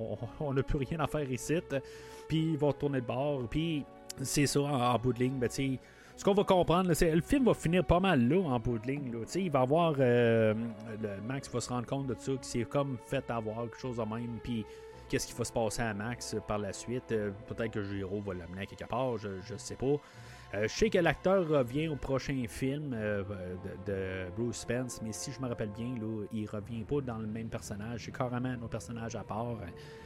on n'a plus rien à faire ici. Puis ils vont retourner de bord. Puis c'est ça, en, en bout de ligne, ben tu sais. Ce qu'on va comprendre, là, c'est le film va finir pas mal là en bout de ligne. Là. Il va avoir euh, le Max va se rendre compte de ça, qu'il s'est comme fait avoir quelque chose de même, puis qu'est-ce qui va se passer à Max par la suite. Euh, peut-être que Jiro va l'amener à quelque part, je, je sais pas. Euh, je sais que l'acteur revient au prochain film euh, de, de Bruce Spence, mais si je me rappelle bien, là, il revient pas dans le même personnage, c'est carrément un autre personnage à part.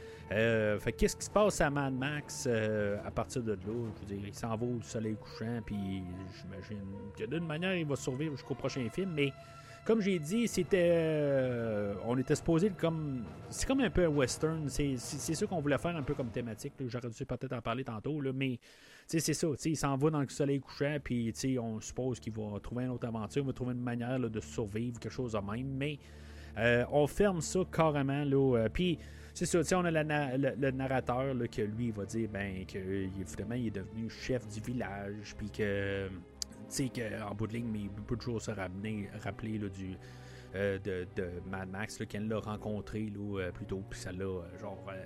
Euh, fait qu'est-ce qui se passe à Mad Max euh, à partir de là? Je veux dire, il s'en va au soleil couchant, puis j'imagine que d'une manière, il va survivre jusqu'au prochain film, mais comme j'ai dit, c'était. Euh, on était supposé comme. C'est comme un peu un western. C'est, c'est, c'est ça qu'on voulait faire un peu comme thématique. Là. J'aurais dû peut-être en parler tantôt, là, mais c'est ça. Il s'en va dans le soleil couchant, puis on suppose qu'il va trouver une autre aventure, il va trouver une manière là, de survivre, quelque chose de même, mais euh, on ferme ça carrément. Là, euh, puis. C'est ça, on a la, le, le narrateur là, que lui il va dire ben, que évidemment il est devenu chef du village, puis que tu sais qu'en bout de ligne, mais il peut toujours se ramener, rappeler là, du, euh, de, de Mad Max, là, qu'elle l'a rencontré là, euh, plus tôt, puis ça l'a euh, genre, euh,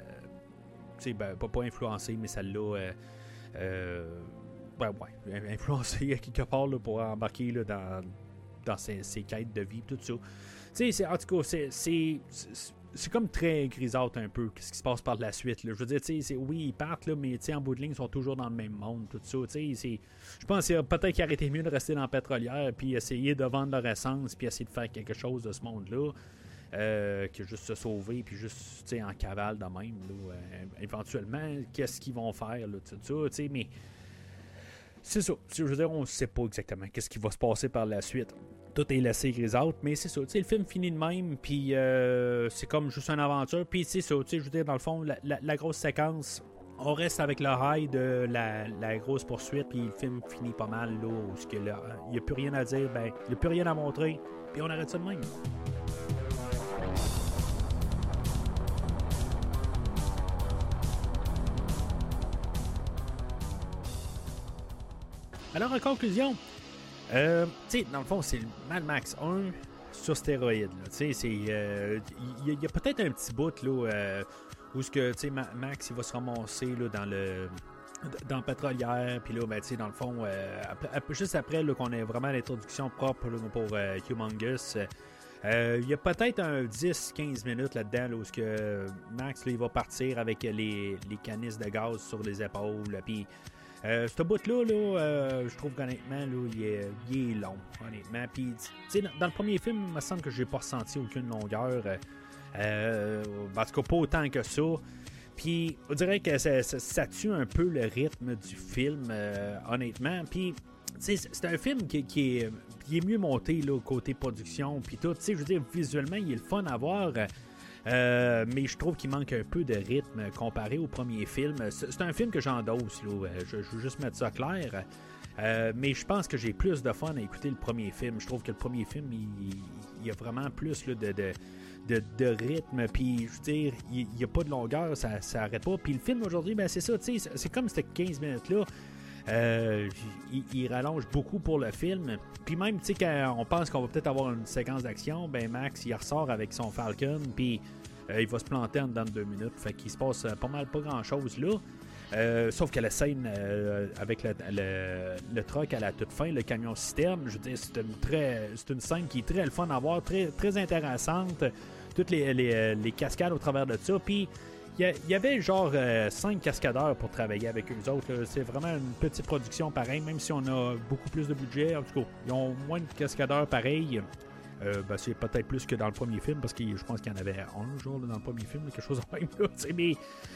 tu sais, ben, pas, pas influencé, mais ça l'a, euh, euh, ben ouais, influencé à quelque part là, pour embarquer là, dans, dans ses, ses quêtes de vie, tout ça. Tu sais, en tout cas, c'est. c'est, c'est c'est comme très grisâtre un peu ce qui se passe par la suite. Là. Je veux dire, tu sais, oui, ils partent, là, mais en bout de ligne, ils sont toujours dans le même monde, tout ça. C'est, je pense que peut-être qu'il aurait été mieux de rester dans la pétrolière puis essayer de vendre leur essence puis essayer de faire quelque chose de ce monde-là euh, que juste se sauver puis juste en cavale de même. Là, euh, éventuellement, qu'est-ce qu'ils vont faire, là, tout ça, tu sais, mais c'est ça. Je veux dire, on ne sait pas exactement qu'est-ce qui va se passer par la suite. Tout est laissé grisâtre, mais c'est ça. Tu sais, le film finit de même, puis euh, c'est comme juste une aventure. Puis c'est ça, tu sais, je veux dire, dans le fond, la, la, la grosse séquence, on reste avec le high de la, la grosse poursuite, puis le film finit pas mal, là, où il n'y a plus rien à dire, ben, il n'y a plus rien à montrer, puis on arrête ça de même. Alors, en conclusion, euh, tu sais, dans le fond, c'est le Mad Max un sur stéroïdes. Tu sais, il euh, y, y a peut-être un petit bout là, euh, où ce que, tu sais, Max il va se ramasser là, dans le dans la pétrolière, puis là, ben, tu sais, dans le fond, euh, après, juste après là, qu'on ait vraiment l'introduction propre là, pour euh, Humongous, il euh, y a peut-être un dix à quinze minutes là-dedans là, où ce que Max là, il va partir avec les, les canisses de gaz sur les épaules, puis Euh, ce bout-là, là, euh, je trouve qu'honnêtement, là, il, est, il est long, honnêtement. Puis, tu sais, dans, dans le premier film, il me semble que j'ai pas ressenti aucune longueur. Euh, en tout cas, pas autant que ça. Puis, on dirait que ça, ça, ça tue un peu le rythme du film, euh, honnêtement. Puis, tu sais, c'est un film qui, qui, est, qui est mieux monté, là, côté production. Puis tout, tu sais, je veux dire, visuellement, il est le fun à voir. Euh, mais je trouve qu'il manque un peu de rythme comparé au premier film. C'est, c'est un film que j'endosse, là. Je, je veux juste mettre ça clair. Euh, mais je pense que j'ai plus de fun à écouter le premier film. Je trouve que le premier film, il, il y a vraiment plus là, de, de, de, de rythme. Puis, je veux dire, il n'y a pas de longueur, ça n'arrête pas. Puis le film aujourd'hui, ben, c'est ça, tu sais, c'est comme ces quinze minutes-là. Euh, il, il rallonge beaucoup pour le film. Puis même, tu sais, quand on pense qu'on va peut-être avoir une séquence d'action, ben Max, il ressort avec son Falcon, puis euh, il va se planter en dedans de deux minutes. Fait qu'il se passe pas mal, pas grand-chose là. Euh, sauf que la scène euh, avec le, le, le truck à la toute fin, le camion citerne, je veux dire, c'est une, très, c'est une scène qui est très le fun à voir, très, très intéressante. Toutes les, les, les cascades au travers de ça. Puis il y avait genre euh, cinq cascadeurs pour travailler avec eux autres. Là. C'est vraiment une petite production pareil, même si on a beaucoup plus de budget. En tout cas, ils ont moins de cascadeurs pareil. Euh, ben, c'est peut-être plus que dans le premier film, parce que je pense qu'il y en avait un jour là, dans le premier film, quelque chose de même. Là, mais,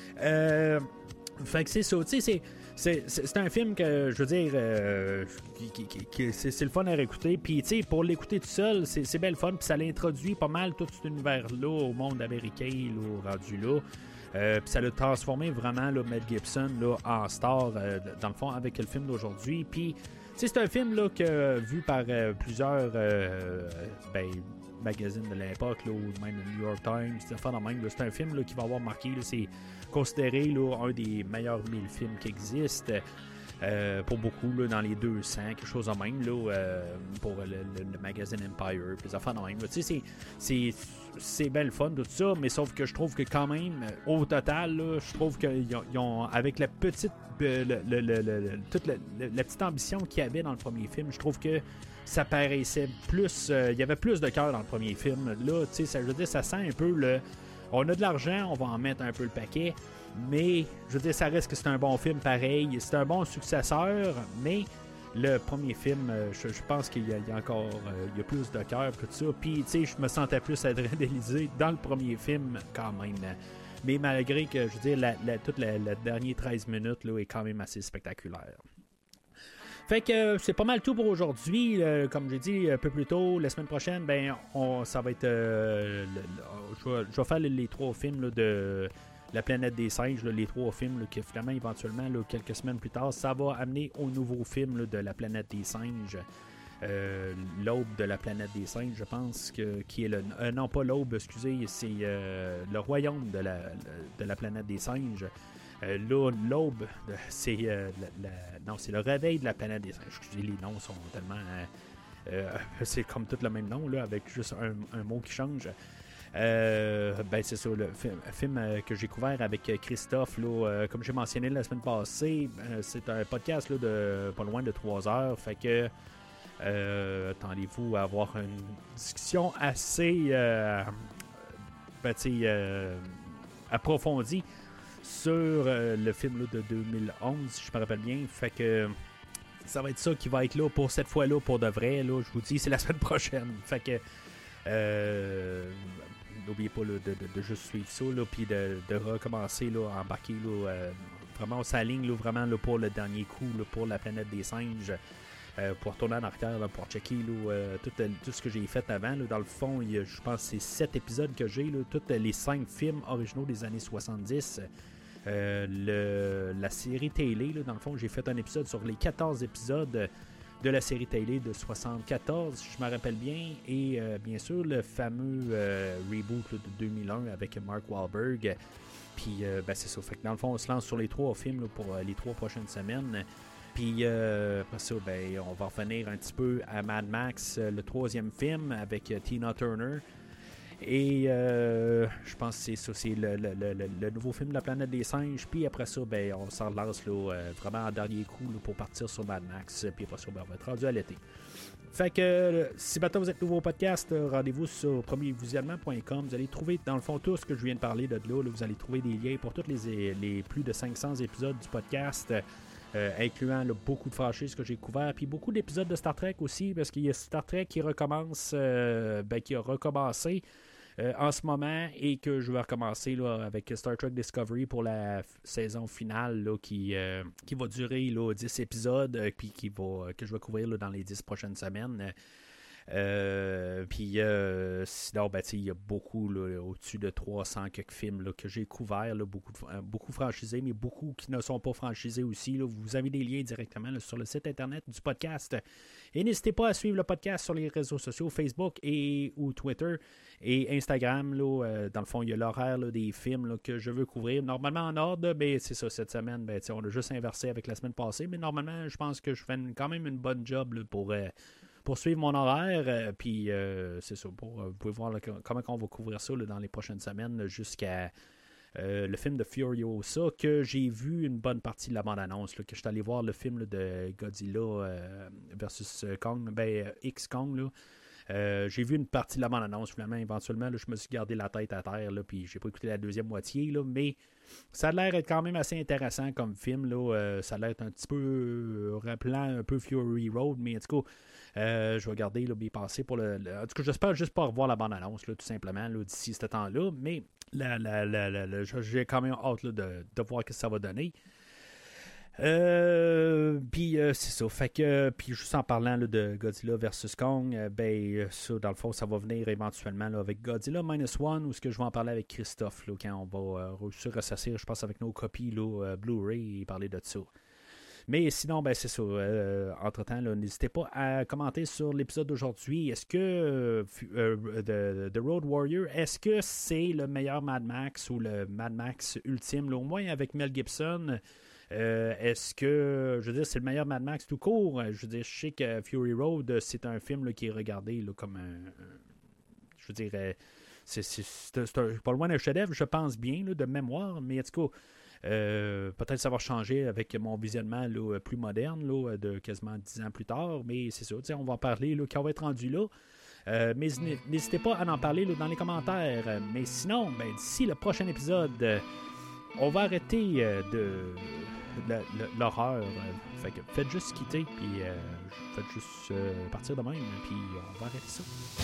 euh, fait que c'est ça. C'est, c'est, c'est, c'est un film que, je veux dire, euh, qui, qui, qui, c'est, c'est le fun à réécouter. Puis, tu sais, pour l'écouter tout seul, c'est, c'est bien le fun. Puis ça l'introduit pas mal tout cet univers-là au monde américain, là, rendu là. Euh, puis ça l'a transformé vraiment là, Mel Gibson là, en star euh, dans le fond avec le film d'aujourd'hui. Puis c'est un film là, que, vu par euh, plusieurs euh, ben, magazines de l'époque là, ou même le New York Times, c'est un film là, qui va avoir marqué, là, c'est considéré là, un des meilleurs mille films qui existent. Euh, pour beaucoup, là, dans les deux cents, quelque chose de même, là, euh, pour le, le, le magazine Empire, puis les affaires de même. Tu sais, c'est, c'est, c'est bien le fun, tout ça, mais sauf que je trouve que quand même, au total, là, je trouve qu'ils ont, ils ont, avec la petite, euh, le, le, le, le, toute la, la petite ambition qu'il y avait dans le premier film, je trouve que ça paraissait plus, euh, il y avait plus de cœur dans le premier film. Là, tu sais, ça, je veux dire, ça sent un peu le, on a de l'argent, on va en mettre un peu le paquet. Mais, je veux dire, ça reste que c'est un bon film pareil. C'est un bon successeur, mais le premier film, je, je pense qu'il y a, il y a encore euh, il y a plus de cœur que tout ça. Puis, tu sais, je me sentais plus adrénalisé dans le premier film quand même. Mais malgré que, je veux dire, la, la, toute la, la dernière treize minutes là, est quand même assez spectaculaire. Fait que euh, c'est pas mal tout pour aujourd'hui. Euh, comme j'ai dit un peu plus tôt, la semaine prochaine, ben, on, ça va être. Euh, le, le, je, vais, je vais faire les, les trois films là, de La planète des singes, là, les trois films là, qui finalement, éventuellement, là, quelques semaines plus tard, ça va amener au nouveau film là, de La planète des singes. Euh, l'aube de la planète des singes, je pense, que, qui est le. Euh, non, pas l'aube, excusez, c'est euh, le royaume de la, de la planète des singes. Euh, là, l'aube, c'est, euh, la, la, non, c'est le réveil de la planète des singes. Excusez, les noms sont tellement. Euh, euh, c'est comme tout le même nom, là, avec juste un, un mot qui change. Euh, ben c'est ça, le film, film euh, que j'ai couvert avec Christophe, là, euh, comme j'ai mentionné la semaine passée, euh, c'est un podcast là, de pas loin de trois heures, fait que euh, attendez-vous à avoir une discussion assez euh, ben, euh, approfondie sur euh, le film là, de deux mille onze, si je me rappelle bien, fait que ça va être ça qui va être là pour cette fois-là, pour de vrai, là, je vous dis, c'est la semaine prochaine, fait que euh, n'oubliez pas là, de, de, de juste suivre ça, puis de, de recommencer là, à embarquer là, euh, vraiment on s'aligne là, vraiment là, pour le dernier coup, là, pour la planète des singes, euh, pour retourner en arrière, là, pour checker là, euh, tout, tout ce que j'ai fait avant. Là, dans le fond, il y a, je pense que c'est sept épisodes que j'ai, là, tous les cinq films originaux des années soixante-dix. euh, le, la série télé. Là, dans le fond, j'ai fait un épisode sur les quatorze épisodes de la série télé de soixante-quatorze, si je me rappelle bien. Et euh, bien sûr, le fameux euh, reboot là, de deux mille un avec Mark Wahlberg. Puis, euh, ben, c'est ça. Fait que dans le fond, on se lance sur les trois films là, pour euh, les trois prochaines semaines. Puis, euh, après ça, ben, on va revenir un petit peu à Mad Max, euh, le troisième film avec euh, Tina Turner. Et euh, je pense que c'est ça, c'est le, le, le, le nouveau film de la planète des singes. Puis après ça, ben, on s'en relance là, euh, vraiment en dernier coup là, pour partir sur Mad Max. Puis après ça, ben, on va être rendu à l'été. Fait que euh, si maintenant vous êtes nouveau au podcast, euh, rendez-vous sur premier visionnement point com. Vous allez trouver dans le fond tout ce que je viens de parler de là. là vous allez trouver des liens pour tous les, les plus de cinq cents épisodes du podcast. Euh, incluant là, beaucoup de franchises que j'ai couvertes, puis beaucoup d'épisodes de Star Trek aussi, parce qu'il y a Star Trek qui recommence, euh, ben, qui a recommencé euh, en ce moment, et que je vais recommencer là, avec Star Trek Discovery pour la f- saison finale là, qui, euh, qui va durer là, dix épisodes, euh, puis qui va, que je vais couvrir là, dans les dix prochaines semaines. Euh, puis euh, sinon, ben, il y a beaucoup, là, au-dessus de trois cents quelques films là, que j'ai couverts, là, beaucoup, euh, beaucoup franchisés, mais beaucoup qui ne sont pas franchisés aussi. Là. Vous avez des liens directement là, sur le site internet du podcast. Et n'hésitez pas à suivre le podcast sur les réseaux sociaux, Facebook et ou Twitter et Instagram. Là, euh, dans le fond, il y a l'horaire là, des films là, que je veux couvrir. Normalement en ordre, ben, c'est ça, cette semaine, ben, on a juste inversé avec la semaine passée, mais normalement, je pense que je fais une, quand même une bonne job là, pour... Euh, pour suivre mon horaire, euh, puis euh, c'est ça, pour, euh, vous pouvez voir là, comment on va couvrir ça là, dans les prochaines semaines là, jusqu'à euh, le film de Furiosa, que j'ai vu une bonne partie de la bande-annonce, là, que je suis allé voir le film là, de Godzilla euh, versus Kong, ben X-Kong, là. Euh, j'ai vu une partie de la bande-annonce, finalement, éventuellement, là, je me suis gardé la tête à terre, là, puis j'ai pas écouté la deuxième moitié, là, mais ça a l'air d'être quand même assez intéressant comme film, là, euh, ça a l'air d'être un petit peu euh, rappelant un peu Fury Road, mais en tout cas, Euh, je vais garder là, bien passer pour le, le. En tout cas, j'espère juste pas revoir la bande-annonce, là, tout simplement, là, d'ici ce temps-là. Mais la, la, la, la, la, j'ai quand même hâte là, de, de voir ce que ça va donner. Euh, puis euh, c'est ça. Fait que, puis juste en parlant là, de Godzilla versus Kong, euh, ben, ça, dans le fond, ça va venir éventuellement là, avec Godzilla Minus One, ou ce que je vais en parler avec Christophe, là, quand on va euh, réussir à s'asseoir, je pense, avec nos copies là, euh, Blu-ray et parler de ça. Mais sinon, ben c'est ça. Euh, entre-temps, là, n'hésitez pas à commenter sur l'épisode d'aujourd'hui. Est-ce que euh, euh, The Road Warrior, est-ce que c'est le meilleur Mad Max ou le Mad Max ultime, là, au moins avec Mel Gibson? Euh, est-ce que, je veux dire, c'est le meilleur Mad Max tout court? Je veux dire, je sais que Fury Road, c'est un film là, qui est regardé là, comme un... Je veux dire, c'est, c'est, c'est, c'est un, pas loin d'un chef-d'œuvre, je pense bien, là, de mémoire, mais en tout cas... Euh, peut-être ça va changer avec mon visionnement là, plus moderne, là, de quasiment dix ans plus tard, mais c'est ça, on va en parler là, quand on va être rendu là. Euh, mais n'hésitez pas à en parler là, dans les commentaires. Mais sinon, ben, d'ici le prochain épisode, on va arrêter euh, de, de, de l'horreur. Fait que faites juste quitter, puis euh, faites juste euh, partir de même, puis on va arrêter ça.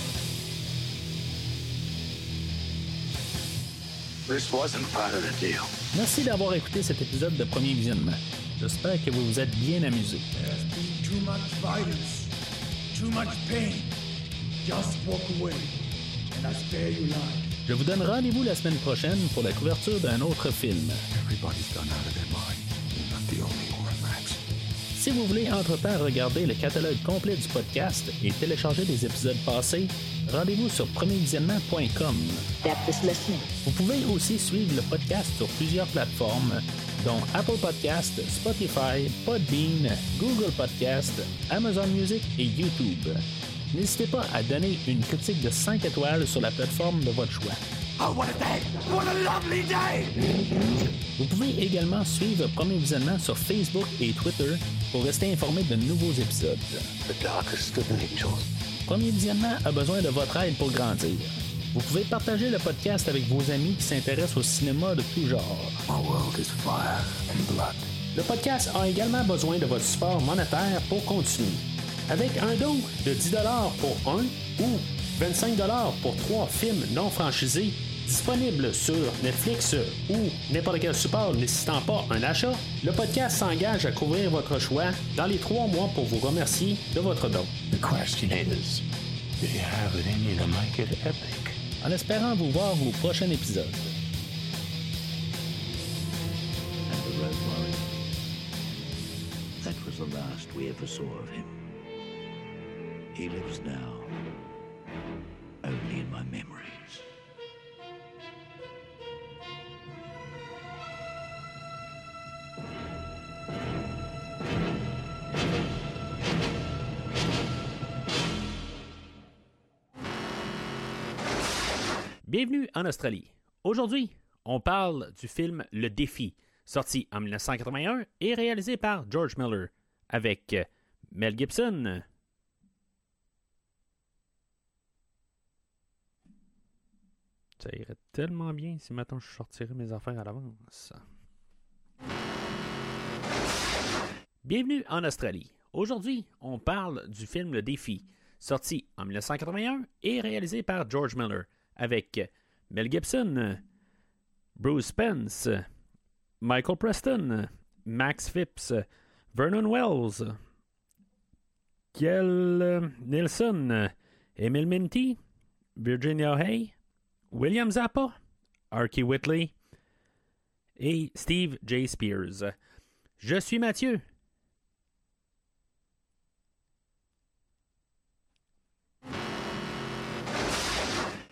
This wasn't part of the deal. Merci d'avoir écouté cet épisode de Premier Visionnement. J'espère que vous vous êtes bien amusés. There's been too much violence, too much pain. Just walk away, and I spare you life. Je vous donne rendez-vous la semaine prochaine pour la couverture d'un autre film. Everybody's gone out of their mind. You're not the only one, Max. Si vous voulez entre-temps regarder le catalogue complet du podcast et télécharger des épisodes passés, rendez-vous sur premier visionnement point com. Vous pouvez aussi suivre le podcast sur plusieurs plateformes, dont Apple Podcast, Spotify, Podbean, Google Podcast, Amazon Music et YouTube. N'hésitez pas à donner une critique de cinq étoiles sur la plateforme de votre choix. Oh, what a day! What a lovely day! Vous pouvez également suivre Premier Visionnement sur Facebook et Twitter pour rester informé de nouveaux épisodes. The darkest of angels. Premier Visionnement a besoin de votre aide pour grandir. Vous pouvez partager le podcast avec vos amis qui s'intéressent au cinéma de tout genre. My world is fire and blood. Le podcast a également besoin de votre support monétaire pour continuer. Avec un don de dix dollars pour un ou vingt-cinq dollars pour trois films non franchisés disponibles sur Netflix ou n'importe quel support nécessitant pas un achat, le podcast s'engage à couvrir votre choix dans les trois mois pour vous remercier de votre don. The question is, do you have it in you to make it epic? En espérant vous voir au prochain épisode. last we ever saw of him. He lives now, only in my memories. Bienvenue en Australie. Aujourd'hui, on parle du film Le Défi, sorti en dix-neuf cent quatre-vingt-un et réalisé par George Miller, avec Mel Gibson, ça irait tellement bien si maintenant je sortirais mes affaires à l'avance. Bienvenue en Australie. Aujourd'hui, on parle du film Le Défi, sorti en dix-neuf cent quatre-vingt-un et réalisé par George Miller, avec Mel Gibson, Bruce Spence, Michael Preston, Max Phipps, Vernon Wells, Kjell Nilsson, Emil Minty, Virginia Hay, William Zappa, Archie Whitley et Steve J. Spears. Je suis Mathieu